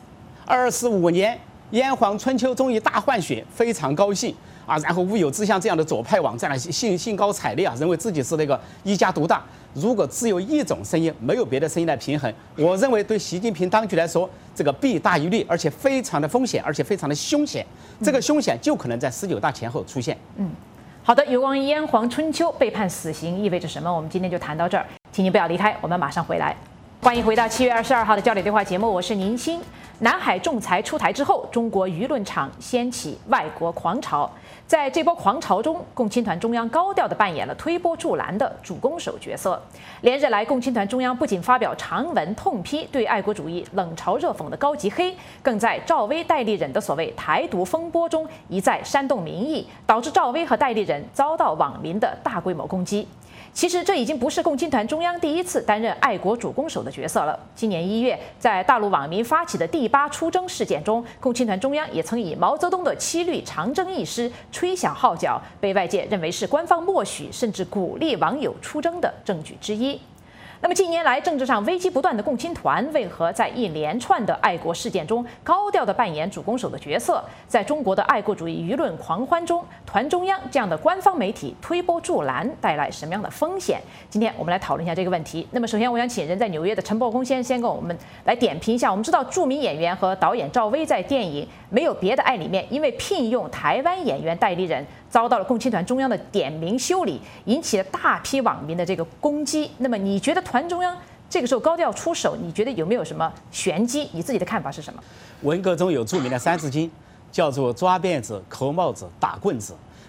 25年炎黄春秋终于大换血，非常高兴啊。然后乌有之乡这样的左派网站啊，兴高采烈啊，认为自己是那个一家独大。如果只有一种声音，没有别的声音来平衡，我认为对习近平当局来说，这个弊大于利，而且非常的风险，而且非常的凶险。这个凶险就可能在19大前后出现。 好的，有关于炎黄春秋被判死刑意味着什么？我们今天就谈到这儿，请您不要离开，我们马上回来。欢迎回到7月22号的焦点对话节目，我是宁鑫。南海仲裁出台之后，中国舆论场掀起外国狂潮。在这波狂潮中，共青团中央高调地扮演了推波助澜的主攻手角色。连日来，共青团中央不仅发表长文痛批对爱国主义冷嘲热讽的高级黑，更在赵薇代理人的所谓台独风波中一再煽动民意，导致赵薇和代理人遭到网民的大规模攻击。其实这已经不是共青团中央第一次担任爱国主攻手的角色了。今年1月，在大陆网民发起的第8出征事件中，共青团中央也曾以毛泽东的七律长征一诗吹响号角，被外界认为是官方默许甚至鼓励网友出征的证据之一。那么近年来政治上危机不断的共青团，为何在一连串的爱国事件中高调地扮演主攻手的角色？在中国的爱国主义舆论狂欢中，团中央这样的官方媒体推波助澜带来什么样的风险？今天我们来讨论一下这个问题。那么首先我想请人在纽约的陈伯宏先跟我们来点评一下。我们知道著名演员和导演赵薇在电影《没有别的爱》里面，因为聘用台湾演员代理人，遭到了共青团中央的点名修理，引起了大批网民的这个攻击。那么你觉得团中央这个时候高调出手，你觉得有没有什么玄机？你自己的看法是什么？ 文革中有著名的3字经，叫做抓辫子、扣帽子、打棍子。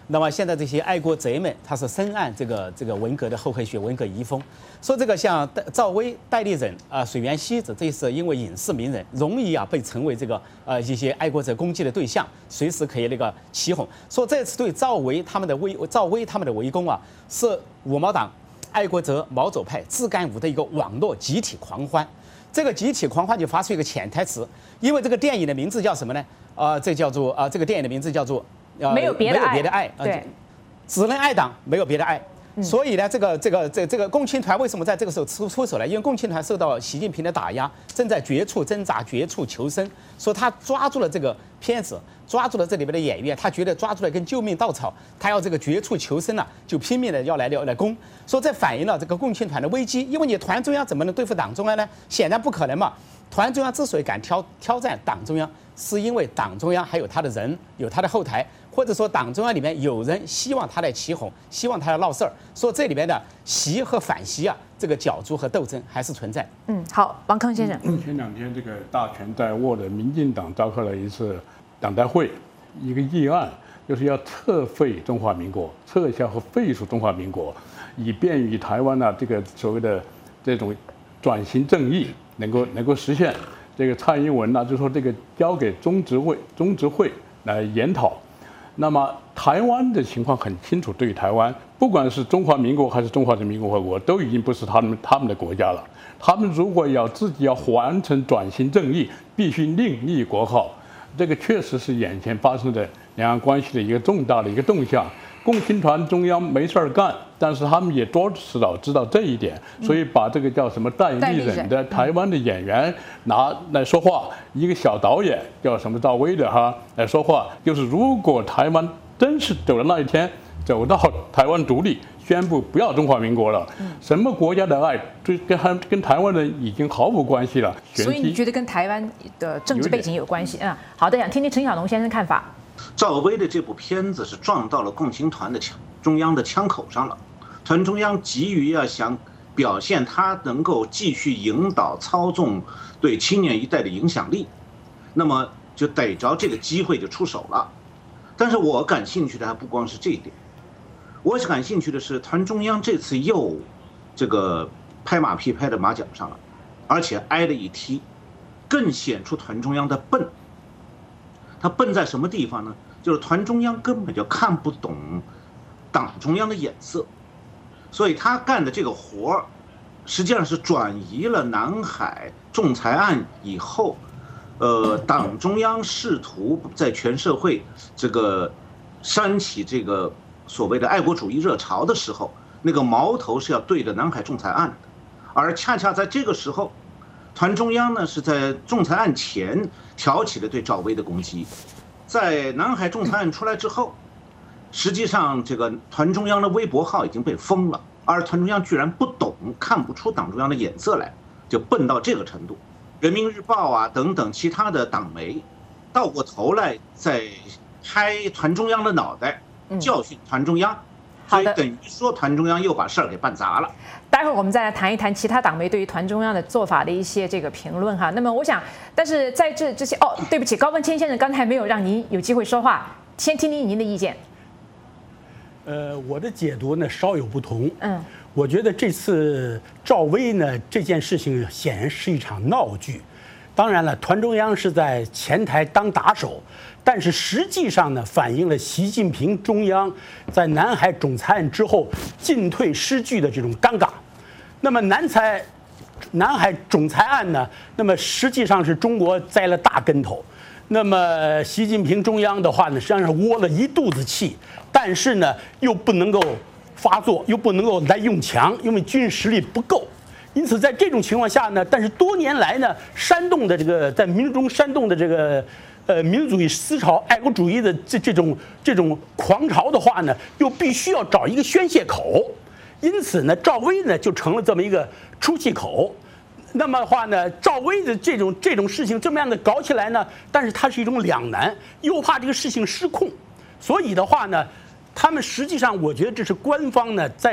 那么现在这些爱国贼们，他是深谙这个文革的厚黑学、文革遗风。说这个像赵薇、戴立忍水原希子，这是因为影视名人，容易被成为这个一些爱国者攻击的对象，随时可以起哄。说这次对赵薇他们的围攻是五毛党、爱国者、毛左派、自干五的一个网络集体狂欢。这个集体狂欢就发出一个潜台词，因为这个电影的名字叫什么呢？这叫做这个电影的名字叫做。 没有别的爱， 对，只能爱党，没有别的爱。所以呢，这个共青团为什么在这个时候出手呢？因为共青团受到习近平的打压，正在绝处挣扎、绝处求生。说他抓住了这个片子，抓住了这里面的演员，他觉得抓住了一根救命稻草，他要这个绝处求生就拼命的要来攻。说这反映了这个共青团的危机，因为你团中央怎么能对付党中央呢？显然不可能嘛。团中央之所以敢挑战党中央，是因为党中央还有他的人，有他的后台，或者说党中央里面有人希望他来起哄，希望他来闹事儿。说这里面的习和反习这个角逐和斗争还是存在。 好，王康先生。 前2天这个大权在握的民进党召开了一次党代会，一个议案就是要撤废中华民国，撤销和废除中华民国，以便于台湾这个所谓的这种转型正义能够实现。这个蔡英文就说这个交给中执会来研讨。那么台湾的情况很清楚，对于台湾，不管是中华民国还是中华人民共和国，都已经不是他们的国家了。他们如果自己要完成转型正义，必须另立国号。这个确实是眼前发生的两岸关系的一个重大的一个动向。共青团中央没事儿干，但是他们也多少知道这一点，所以把这个叫什么戴立忍的台湾的演员拿来说话，一个小导演叫什么赵薇的来说话，就是如果台湾真是走的那一天，走到台湾独立，宣布不要中华民国了，什么国家的爱跟台湾人已经毫无关系了。 所以你觉得跟台湾的政治背景有关系？好的，想听听陈小龙先生看法。 赵薇的这部片子是撞到了共青团的中央的枪口上了，团中央急于想表现他能够继续引导操纵对青年一代的影响力，那么就逮着这个机会就出手了。但是我感兴趣的还不光是这一点，我感兴趣的是团中央这次又这个拍马屁拍到马脚上了，而且挨了一踢，更显出团中央的笨。他笨在什么地方呢？就是团中央根本就看不懂党中央的眼色，所以他干的这个活儿，实际上是转移了南海仲裁案以后，党中央试图在全社会这个煽起这个所谓的爱国主义热潮的时候，那个矛头是要对着南海仲裁案的，而恰恰在这个时候，团中央呢是在仲裁案前挑起了对赵薇的攻击，在南海仲裁案出来之后，实际上这个团中央的微博号已经被封了，而团中央居然不懂，看不出党中央的眼色来，就笨到这个程度。人民日报等等其他的党媒，倒过头来在拍团中央的脑袋，教训团中央。所以等于说团中央又把事儿给办砸了。 待会儿我们再来谈一谈其他党媒对于团中央的做法的一些这个评论哈。那么我想，但是在这些对不起，高文谦先生刚才没有让您有机会说话，先听听您的意见。 我的解读呢稍有不同。我觉得这次赵薇呢这件事情显然是一场闹剧。当然了，团中央是在前台当打手，但是实际上呢，反映了习近平中央在南海仲裁案之后进退失据的这种尴尬。那么南海仲裁案呢，那么实际上是中国栽了大跟头。那么习近平中央的话呢，实际上是窝了一肚子气，但是呢又不能够发作，又不能够来用强，因为军事实力不够。因此，在这种情况下呢，但是多年来呢，煽动的这个在民众中煽动的这个民族主义思潮、爱国主义的这种狂潮的话呢，又必须要找一个宣泄口。因此呢，赵薇呢就成了这么一个出气口。那么的话呢，赵薇的这种事情这么样的搞起来呢，但是它是一种两难，又怕这个事情失控，所以的话呢，他们实际上我觉得这是官方呢在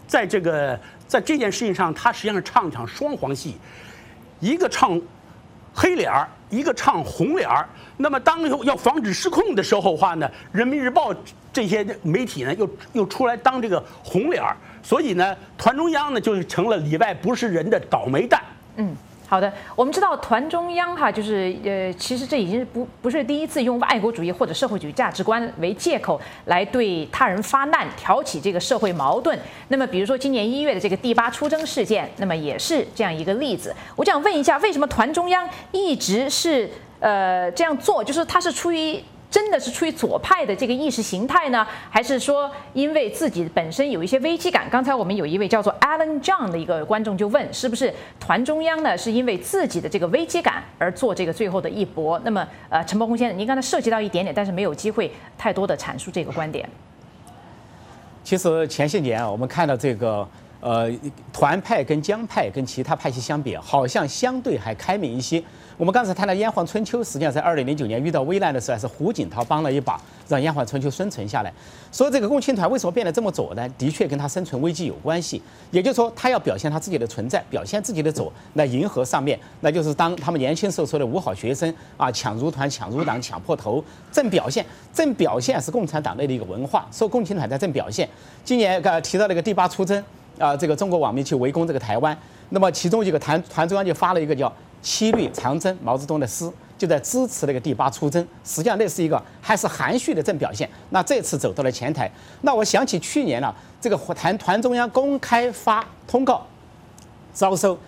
这件事情上，他实际上是唱一场双簧戏，一个唱黑脸儿，一个唱红脸儿。那么当要防止失控的时候话呢，人民日报这些媒体呢又出来当这个红脸儿，所以呢，团中央呢就成了里外不是人的倒霉蛋。 好的，我们知道团中央哈，就是其实这已经不是第一次用爱国主义或者社会主义价值观为借口来对他人发难，挑起这个社会矛盾。那么，比如说今年1月的这个第8出征事件，那么也是这样一个例子。我想问一下，为什么团中央一直是这样做？就是他是真的是出于左派的这个意识形态呢，还是说因为自己本身有一些危机感？刚才我们有一位叫做 Alan John 的一个观众就问，是不是团中央呢是因为自己的这个危机感而做这个最后的一搏？那么陈伯宏先生，您刚才涉及到一点点，但是没有机会太多的阐述这个观点。 其实前些年啊，我们看到这个团派跟江派跟其他派系相比，好像相对还开明一些。我们刚才谈到炎黄春秋，实际上在2009年遇到危难的时候，还是胡锦涛帮了一把，让炎黄春秋生存下来。所以这个共青团为什么变得这么左呢？的确跟他生存危机有关系。也就是说，他要表现他自己的存在，表现自己的左，来迎合上面，那就是当他们年轻时候说的五好学生啊，抢入团、抢入党、抢破头，正表现是共产党内的一个文化，说共青团在正表现。今年提到那个第8出征啊，这个中国网民去围攻这个台湾，那么其中一个团中央就发了一个叫七律长征毛泽东的诗，就在支持那个第8出征。实际上那是一个还是含蓄的正表现。那这次走到了前台，那我想起去年这个团中央公开发通告，招收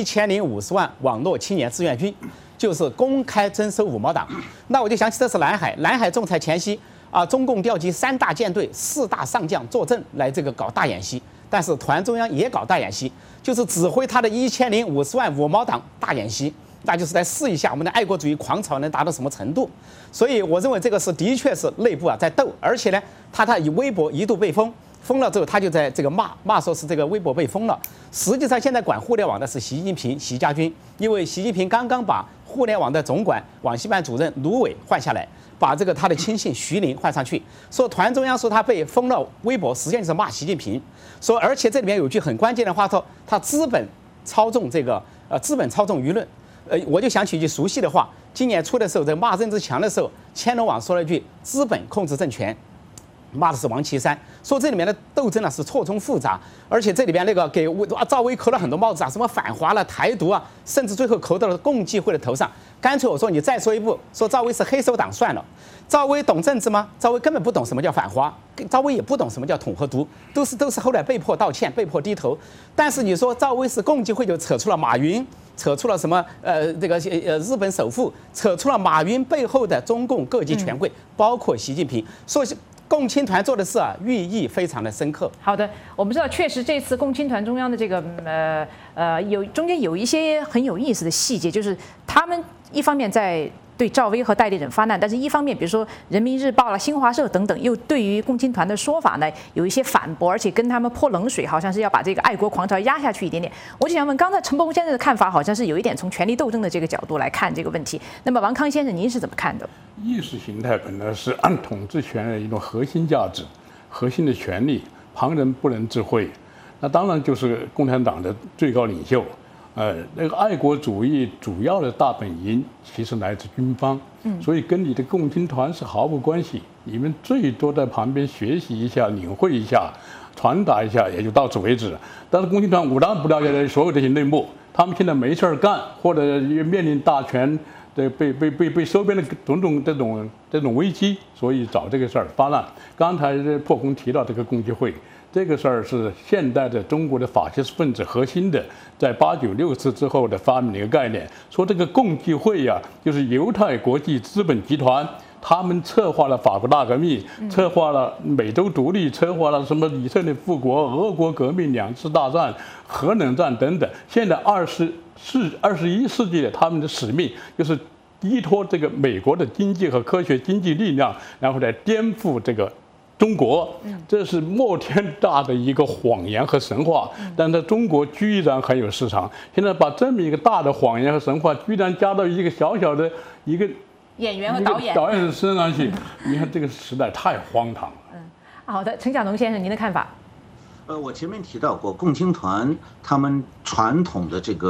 1050万网络青年志愿军，就是公开征收5毛党。那我就想起这是南海仲裁前夕啊，中共调集3大舰队、4大上将坐镇来这个搞大演习。但是团中央也搞大演习，就是指挥他的1050万5毛党大演习，那就是在试一下我们的爱国主义狂潮能达到什么程度。所以我认为这个是的确是内部在斗，而且呢，他以微博一度被封了之后，他就在这个骂说是这个微博被封了。实际上现在管互联网的是习近平、习家军，因为习近平刚刚把互联网的总管网信办主任卢伟换下来。把这个他的亲信徐林换上去，说团中央说他被封了微博，实际上是骂习近平。说而且这里面有句很关键的话，说他资本操纵舆论。我就想起一句熟悉的话，今年初的时候在骂任志强的时候，千龙网说了一句“资本控制政权”。骂的是王岐山，说这里面的斗争是错综复杂，而且这里边那个给赵薇扣了很多帽子什么反华了、台独甚至最后扣到了共济会的头上。干脆我说你再说一步，说赵薇是黑手党算了。赵薇懂政治吗？赵薇根本不懂什么叫反华，赵薇也不懂什么叫统和独，都是后来被迫道歉、被迫低头。但是你说赵薇是共济会，就扯出了马云，扯出了什么日本首富，扯出了马云背后的中共各级权贵，包括习近平，所以共青团做的事寓意非常的深刻。 好的，我们知道确实这次共青团中央的这个中间有一些很有意思的细节，就是他们一方面在对赵薇和戴立忍发难，但是一方面比如说人民日报了、新华社等等，又对于共青团的说法呢有一些反驳，而且跟他们泼冷水，好像是要把这个爱国狂潮压下去一点点。我就想问，刚才陈伯宏先生的看法好像是有一点从权力斗争的这个角度来看这个问题，那么王康先生您是怎么看的？ 意识形态本来是按统治权的一种核心价值、核心的权利，旁人不能智慧。那当然就是共产党的最高领袖。那个爱国主义主要的大本营其实来自军方，所以跟你的共青团是毫无关系。你们最多在旁边学习一下、领会一下、传达一下，也就到此为止了。但是共青团我当然不了解所有这些内幕，他们现在没事干，或者面临大权的被收编的种种这种危机，所以找这个事儿发难。刚才破空提到这个共济会。这个事儿是现代的中国的法西斯分子核心的，在896次之后的发明的一个概念，说这个共济会就是犹太国际资本集团，他们策划了法国大革命，策划了美洲独立，策划了什么以色列复国、俄国革命、2次大战、核冷战等等。现在21世纪的他们的使命就是依托这个美国的经济和科学经济力量，然后来颠覆这个中国，这是莫天大的一个谎言和神话，但在中国居然很有市场。现在把这么一个大的谎言和神话，居然加到一个小小的一个演员和导演身上去，你看这个时代太荒唐了。 好的，陈晓农先生，您的看法？ 我前面提到过，共青团他们传统的这个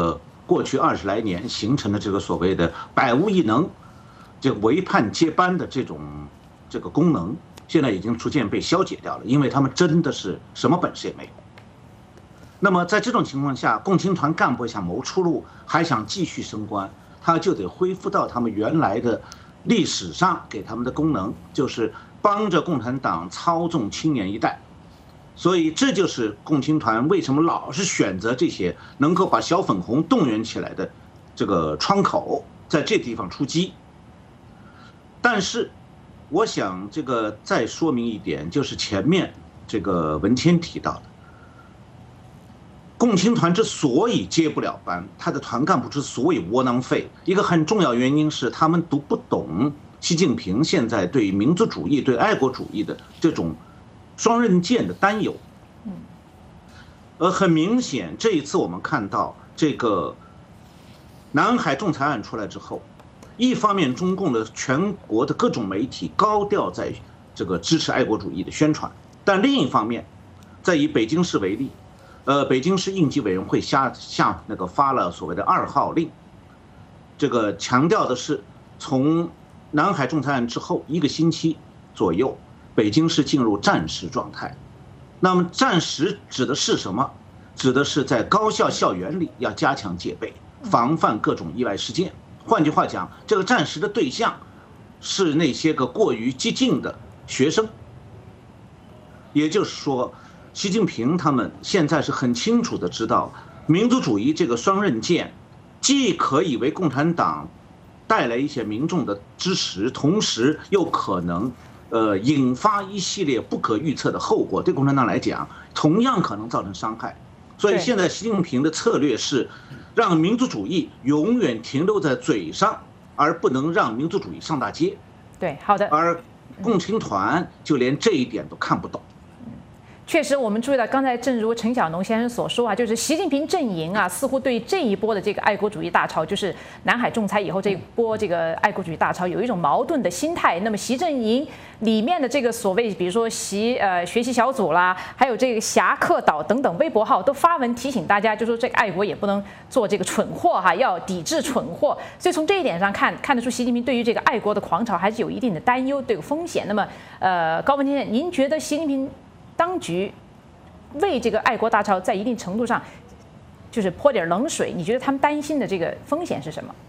过去20来年形成的这个所谓的百无一能、这个唯叛接班的这个功能，现在已经逐渐被消解掉了，因为他们真的是什么本事也没有。那么在这种情况下，共青团干部想谋出路，还想继续升官，他就得恢复到他们原来的历史上给他们的功能，就是帮着共产党操纵青年一代。所以这就是共青团为什么老是选择这些能够把小粉红动员起来的这个窗口，在这地方出击。但是我想这个再说明一点，就是前面这个文谦提到的，共青团之所以接不了班，他的团干部之所以窝囊废，一个很重要原因是他们读不懂习近平现在对民族主义、对爱国主义的这种双刃剑的担忧。很明显，这一次我们看到这个南海仲裁案出来之后，一方面中共的全国的各种媒体高调在这个支持爱国主义的宣传，但另一方面，在以北京市为例，北京市应急委员会发了所谓的2号令，这个强调的是从南海仲裁案之后1个星期左右，北京市进入战时状态。那么战时指的是什么？指的是在高校校园里要加强戒备，防范各种意外事件。换句话讲，这个战时的对象是那些个过于激进的学生。也就是说，习近平他们现在是很清楚的知道，民族主义这个双刃剑，既可以为共产党带来一些民众的支持，同时又可能引发一系列不可预测的后果，对共产党来讲同样可能造成伤害。所以现在习近平的策略是让民族主义永远停留在嘴上，而不能让民族主义上大街。 对，好的。 而共青团就连这一点都看不懂。 确实，我们注意到，刚才正如陈小农先生所说啊，就是习近平阵营啊，似乎对这一波的这个爱国主义大潮，就是南海仲裁以后这一波这个爱国主义大潮，有一种矛盾的心态。那么习阵营里面的这个所谓，比如说学习小组啦，还有这个侠客岛等等微博号都发文提醒大家，就说这个爱国也不能做这个蠢货哈，要抵制蠢货。所以从这一点上看得出，习近平对于这个爱国的狂潮还是有一定的担忧，这个风险。那么高文先生，您觉得习近平当局为这个爱国大潮在一定程度上就是泼点冷水，你觉得他们担心的这个风险是什么？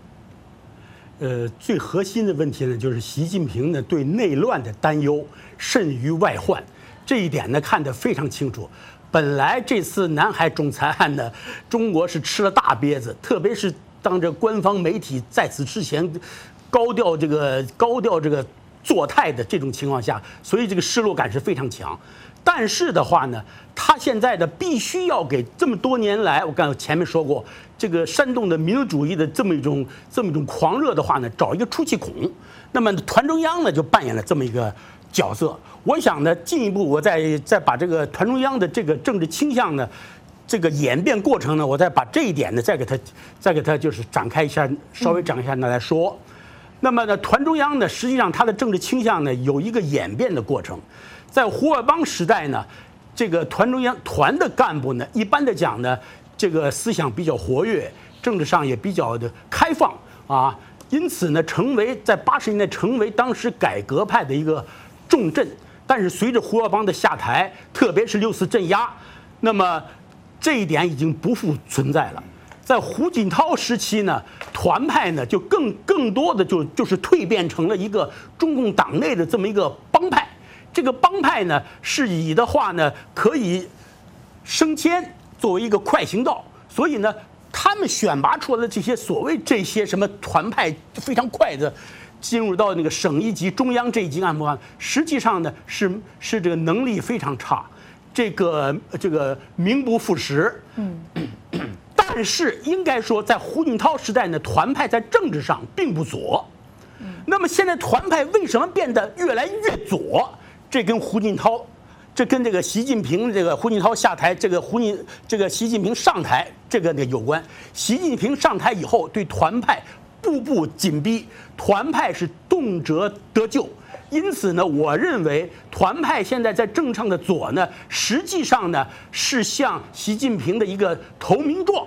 最核心的问题呢，就是习近平呢对内乱的担忧甚于外患，这一点呢看得非常清楚。本来这次南海仲裁案呢，中国是吃了大鳖子，特别是当着官方媒体在此之前高调这个作态的这种情况下，所以这个失落感是非常强。但是的话呢，他现在的必须要给这么多年来，我刚才前面说过，这个煽动的民族主义的这么一种狂热的话呢，找一个出气孔。那么团中央呢就扮演了这么一个角色。我想呢，进一步我再把这个团中央的这个政治倾向呢，这个演变过程呢，我再把这一点呢再给他就是展开一下，稍微展开一下来说。那么呢，团中央呢，实际上它的政治倾向呢有一个演变的过程。在胡尔邦时代呢，这个团中央团的干部呢，一般的讲呢，这个思想比较活跃，政治上也比较的开放啊，因此呢，在80年代成为当时改革派的一个重镇。但是随着胡尔邦的下台，特别是6次镇压，那么这一点已经不复存在了。在胡锦涛时期呢，团派呢就更多的就是蜕变成了一个中共党内的这么一个帮派。这个帮派呢，是以的话呢，可以升迁作为一个快行道，所以呢，他们选拔出来的这些什么团派非常快的进入到那个省一级、中央这一级干部啊，实际上呢是这个能力非常差，这个名不副实。但是应该说，在胡锦涛时代呢，团派在政治上并不左。那么现在团派为什么变得越来越左？这跟这个习近平胡锦涛下台，这个习近平上台有关。习近平上台以后，对团派步步紧逼，团派是动辄得咎。因此呢，我认为团派现在在政治上的左呢，实际上呢是向习近平的一个投名状。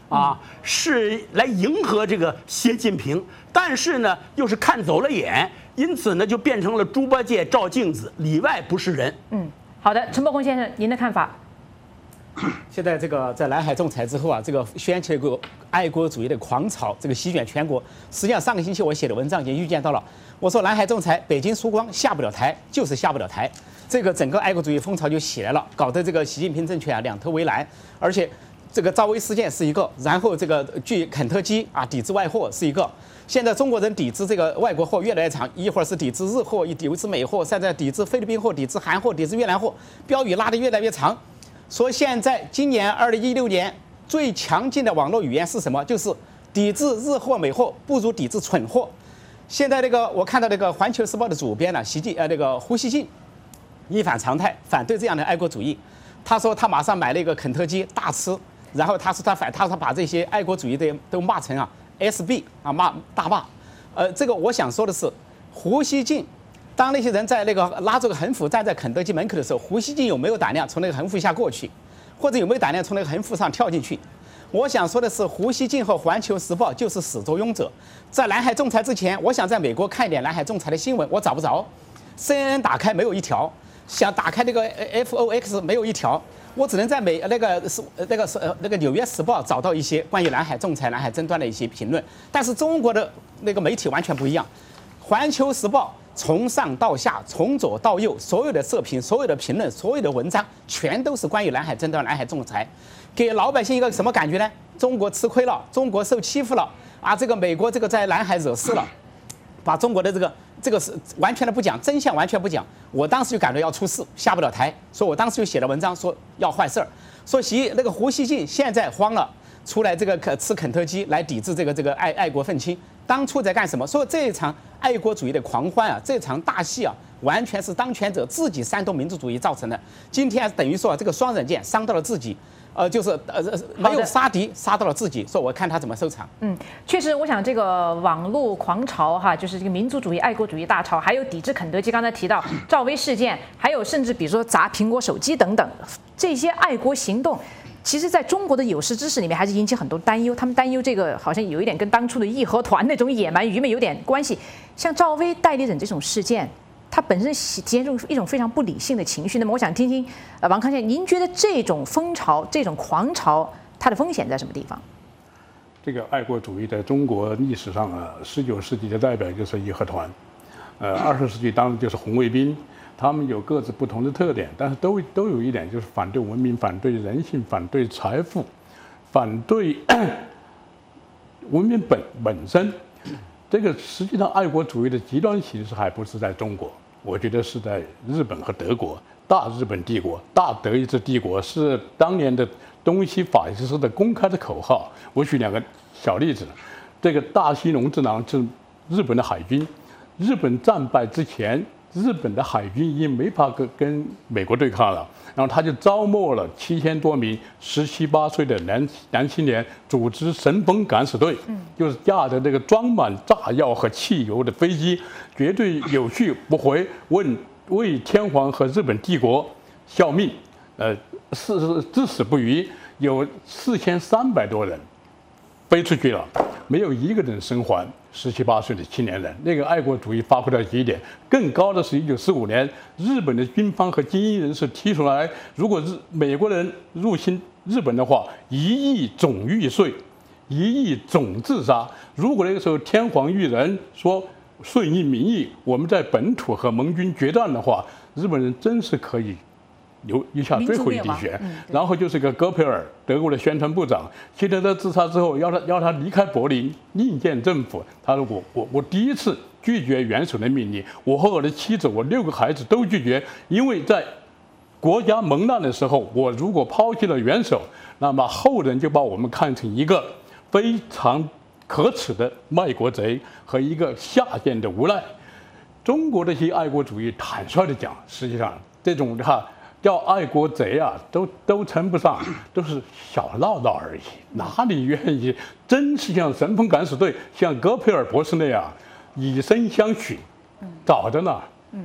是来迎合这个习近平，但是呢又是看走了眼，因此呢就变成了猪八戒照镜子，里外不是人。 好的，陈伯宏先生，您的看法？ 现在这个在南海仲裁之后啊，这个掀起一个爱国主义的狂潮，这个席卷全国。实际上上个星期我写的文章已经预见到了，我说南海仲裁北京输光，下不了台，就是下不了台。这个整个爱国主义风潮就起来了，搞得这个习近平政权啊两头为难，而且这个赵薇事件是一个，然后这个据肯特基啊抵制外货是一个。现在中国人抵制这个外国货越来越长，一会儿是抵制日货，一抵制美货，现在抵制菲律宾货、抵制韩货、抵制越南货，标语拉得越来越长。说现在今年2016年最强劲的网络语言是什么？就是抵制日货美货不如抵制蠢货。现在我看到《环球时报》的主编呢，胡锡进一反常态，反对这样的爱国主义。他说他马上买了一个肯特基大吃，然后他说他把这些爱国主义的都骂成SB 大骂。这个我想说的是，胡锡进。当那些人在拉着个横幅站在肯德基门口的时候，胡锡进有没有胆量从那个横幅下过去，或者有没有胆量从那个横幅上跳进去？我想说的是，胡锡进和《环球时报》就是始作俑者。在南海仲裁之前，我想在美国看一点南海仲裁的新闻，我找不着。CNN 打开没有一条，想打开FOX 没有一条，我只能在《纽约时报》找到一些关于南海仲裁、南海争端的一些评论。但是中国的媒体完全不一样，《环球时报》。从上到下，从左到右，所有的社评、所有的评论、所有的文章，全都是关于南海争端、南海仲裁，给老百姓一个什么感觉呢？中国吃亏了，中国受欺负了啊！这个美国在南海惹事了，把中国的这个是完全的不讲真相，完全不讲。我当时就感觉要出事，下不了台，所以我当时就写了文章说要坏事儿，说胡锡进现在慌了，出来吃肯特基来抵制这个爱国愤青。当初在干什么？说这一场爱国主义的狂欢啊，这场大戏啊，完全是当权者自己煽动民族主义造成的。今天等于说这个双刃剑伤到了自己，没有杀敌，杀到了自己。说我看他怎么收场。 确实，我想这个网络狂潮哈，就是这个民族主义、爱国主义大潮，还有抵制肯德基，刚才提到赵薇事件，还有甚至比如说砸苹果手机等等，这些爱国行动。其实，在中国的有识之士里面，还是引起很多担忧。他们担忧这个好像有一点跟当初的义和团那种野蛮愚昧有点关系。像赵薇代理人这种事件，它本身体现出一种非常不理性的情绪。那么，我想听听王康先生，您觉得这种风潮、这种狂潮，它的风险在什么地方？ 这个爱国主义在中国历史上19世纪的代表就是义和团，20世纪当然就是红卫兵。他们有各自不同的特点，但是都有一点，就是反对文明、反对人性、反对财富、反对文明本身。这个实际上爱国主义的极端形式还不是在中国，我觉得是在日本和德国。大日本帝国、大德意志帝国是当年的东西法西斯的公开的口号。我举2个小例子，这个大西隆之囊是日本的海军，日本战败之前。日本的海军已经没法跟美国对抗了，然后他就招募了7000多名17、18岁的男青年，组织神风敢死队，就是驾着这个装满炸药和汽油的飞机，绝对有去不回，为天皇和日本帝国效命，至死不渝。有4300多人飞出去了，没有一个人生还。17、18岁的青年人，那个爱国主义发挥到极点。更高的是1945年，日本的军方和精英人士提出来，如果美国人入侵日本的话，1亿总玉碎，1亿总自杀。如果那个时候天皇裕仁说顺应民意，我们在本土和盟军决战的话，日本人真是可以留下最后一滴血。然后就是个戈培尔，德国的宣传部长，希特勒自杀之后要他离开柏林，觐见政府。他说我第一次拒绝元首的命令，我和我的妻子、我6个孩子都拒绝，因为在国家蒙难的时候，我如果抛弃了元首，那么后人就把我们看成一个非常可耻的卖国贼和一个下贱的无赖。中国的一些爱国主义，坦率的讲，实际上这种叫爱国贼啊，都称不上，都是小闹闹而已，哪里愿意真是像神风敢死队，像戈培尔博士那样以身相许，早着呢。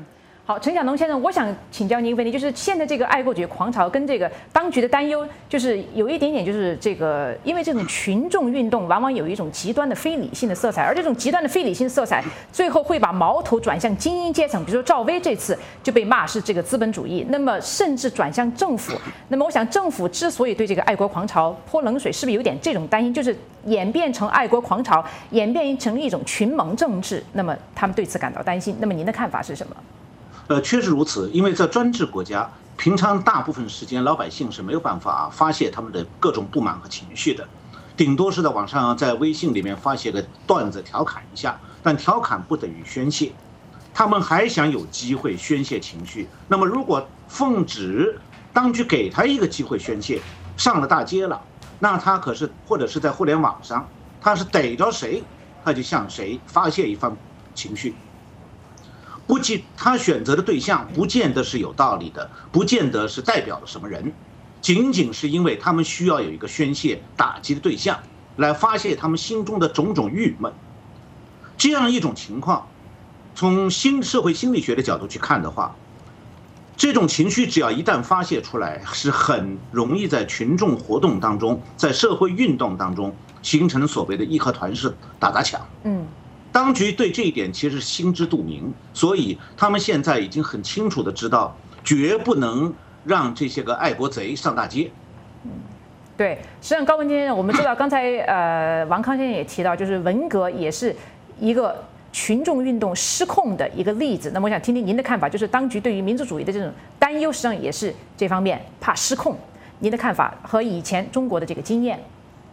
好，陈晓农先生，我想请教您一个问题，就是现在这个爱国主义狂潮跟这个当局的担忧，就是有一点点，就是这个，因为这种群众运动往往有一种极端的非理性的色彩，而这种极端的非理性色彩，最后会把矛头转向精英阶层，比如说赵薇这次就被骂是这个资本主义，那么甚至转向政府。那么我想，政府之所以对这个爱国狂潮泼冷水，是不是有点这种担心，就是演变成爱国狂潮，演变成一种群盟政治？那么他们对此感到担心。那么您的看法是什么？ 确实如此，因为在专制国家，平常大部分时间老百姓是没有办法发泄他们的各种不满和情绪的，顶多是在网上在微信里面发泄个段子调侃一下，但调侃不等于宣泄，他们还想有机会宣泄情绪。那么如果奉旨当局给他一个机会宣泄，上了大街了，那他可是或者是在互联网上，他是逮着谁他就向谁发泄一番情绪。不计他选择的对象不见得是有道理的，不见得是代表了什么人，仅仅是因为他们需要有一个宣泄打击的对象，来发泄他们心中的种种郁闷。这样一种情况，从社会心理学的角度去看的话，这种情绪只要一旦发泄出来，是很容易在群众活动当中，在社会运动当中形成所谓的义和团式打砸抢。当局对这一点其实心知肚明，所以他们现在已经很清楚地知道，绝不能让这些个爱国贼上大街。 对，实际上高文先生，我们知道刚才王康先生也提到，就是文革也是一个群众运动失控的一个例子。那么我想听听您的看法，就是当局对于民族主义的这种担忧，实际上也是这方面怕失控。您的看法和以前中国的这个经验？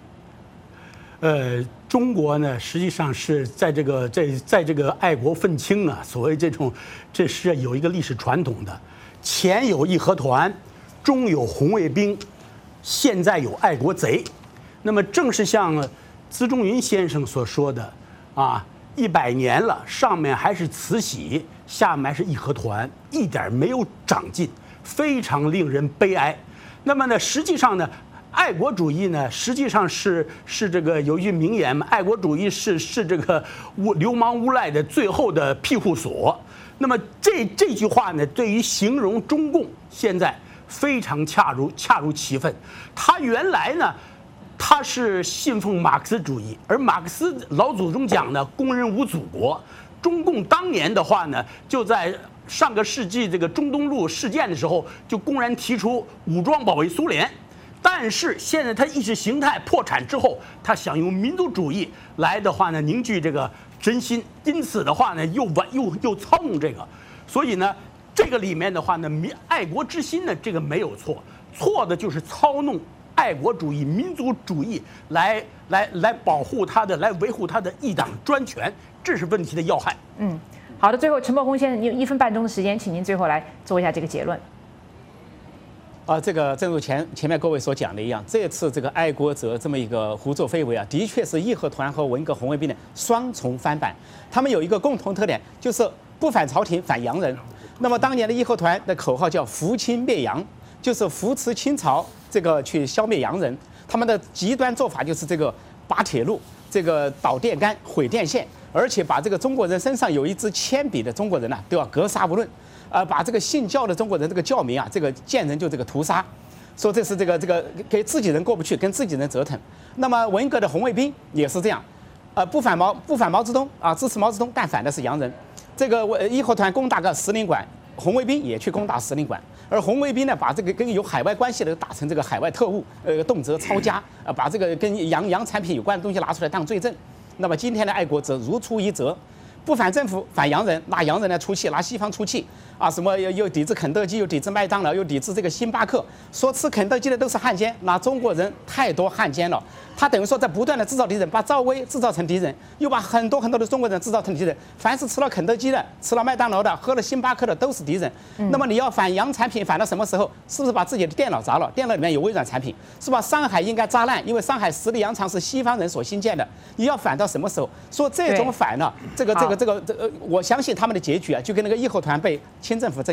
中国呢，实际上是在这个爱国愤青啊，所谓这是有一个历史传统的，前有义和团，中有红卫兵，现在有爱国贼。那么正是像资中云先生所说的啊，100年了，上面还是慈禧，下面还是义和团，一点没有长进，非常令人悲哀。那么呢，实际上呢，爱国主义呢，实际上是这个有一句名言嘛，爱国主义是这个流氓无赖的最后的庇护所。那么这句话呢，对于形容中共现在非常恰如其分。他原来呢，他是信奉马克思主义，而马克思老祖宗讲呢，工人无祖国。中共当年的话呢，就在上个世纪这个中东路事件的时候，就公然提出武装保卫苏联。但是现在他意识形态破产之后，他想用民族主义来的话呢，凝聚这个真心，因此的话呢，又操弄这个，所以呢，这个里面的话呢，爱国之心呢，这个没有错，错的就是操弄爱国主义、民族主义来保护他的，来维护他的一党专权，这是问题的要害。 好的，最后陈伯宏先生，你有1分半钟的时间，请您最后来做一下这个结论。 这个正如前面各位所讲的一样，这次这个爱国者这么一个胡作非为啊，的确是义和团和文革红卫兵的双重翻版。他们有一个共同特点，就是不反朝廷，反洋人。那么当年的义和团的口号叫扶清灭洋，就是扶持清朝这个去消灭洋人。他们的极端做法就是这个拔铁路，这个捣电杆，毁电线，而且把这个中国人身上有一支铅笔的中国人呢，都要格杀不论。把这个信教的中国人这个教民啊，这个见人就这个屠杀，说这是这个给自己人过不去，跟自己人折腾。那么文革的红卫兵也是这样，不反毛泽东啊，支持毛泽东，但反的是洋人。这个义和团攻打个使领馆，红卫兵也去攻打使领馆，而红卫兵呢，把这个跟有海外关系的打成这个海外特务，动辄抄家，把这个跟洋产品有关的东西拿出来当罪证。那么今天的爱国者如出一辙。不反政府，反洋人，拿洋人来出气，拿西方出气啊！什么又抵制肯德基，又抵制麦当劳，又抵制这个星巴克，说吃肯德基的都是汉奸，那中国人太多汉奸了。他等于说在不断的制造敌人，把赵薇制造成敌人，又把很多的中国人制造成敌人。凡是吃了肯德基的、吃了麦当劳的、喝了星巴克的都是敌人。那么你要反洋产品，反到什么时候？是不是把自己的电脑砸了？电脑里面有微软产品，是吧？上海应该砸烂，因为上海十里洋场是西方人所新建的。你要反到什么时候？说这种反呢？这个，我相信他们的结局啊，就跟那个义和团被清政府镇压，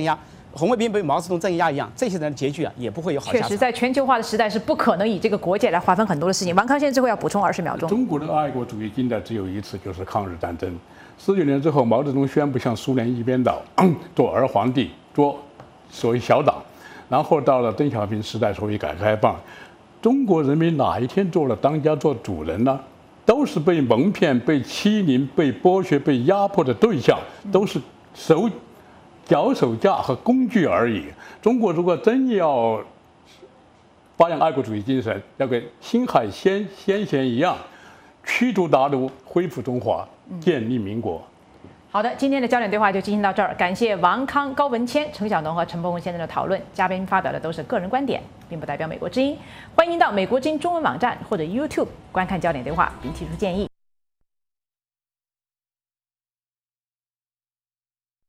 红卫兵被毛泽东镇压一样，这些人的结局也不会有好下场。 确实，在全球化的时代是不可能以这个国界来划分很多的事情。王康先生最后要补充20秒钟。 中国的爱国主义近代只有一次，就是抗日战争。19年之后，毛泽东宣布向苏联一边倒，做儿皇帝，做所谓小党。然后到了邓小平时代，所谓改革开放，中国人民哪一天做了当家做主人呢？都是被蒙骗、被欺凌、被剥削、被压迫的对象，都是脚手架和工具而已。中国如果真要发扬爱国主义精神，要跟辛亥先贤一样，驱逐鞑虏，恢复中华，建立民国。 好的，今天的焦点对话就进行到这儿。感谢王康、高文谦、程晓农和陈伯文先生的讨论。嘉宾发表的都是个人观点，并不代表美国之音。欢迎到美国之音中文网站或者 YouTube 观看焦点对话，并提出建议。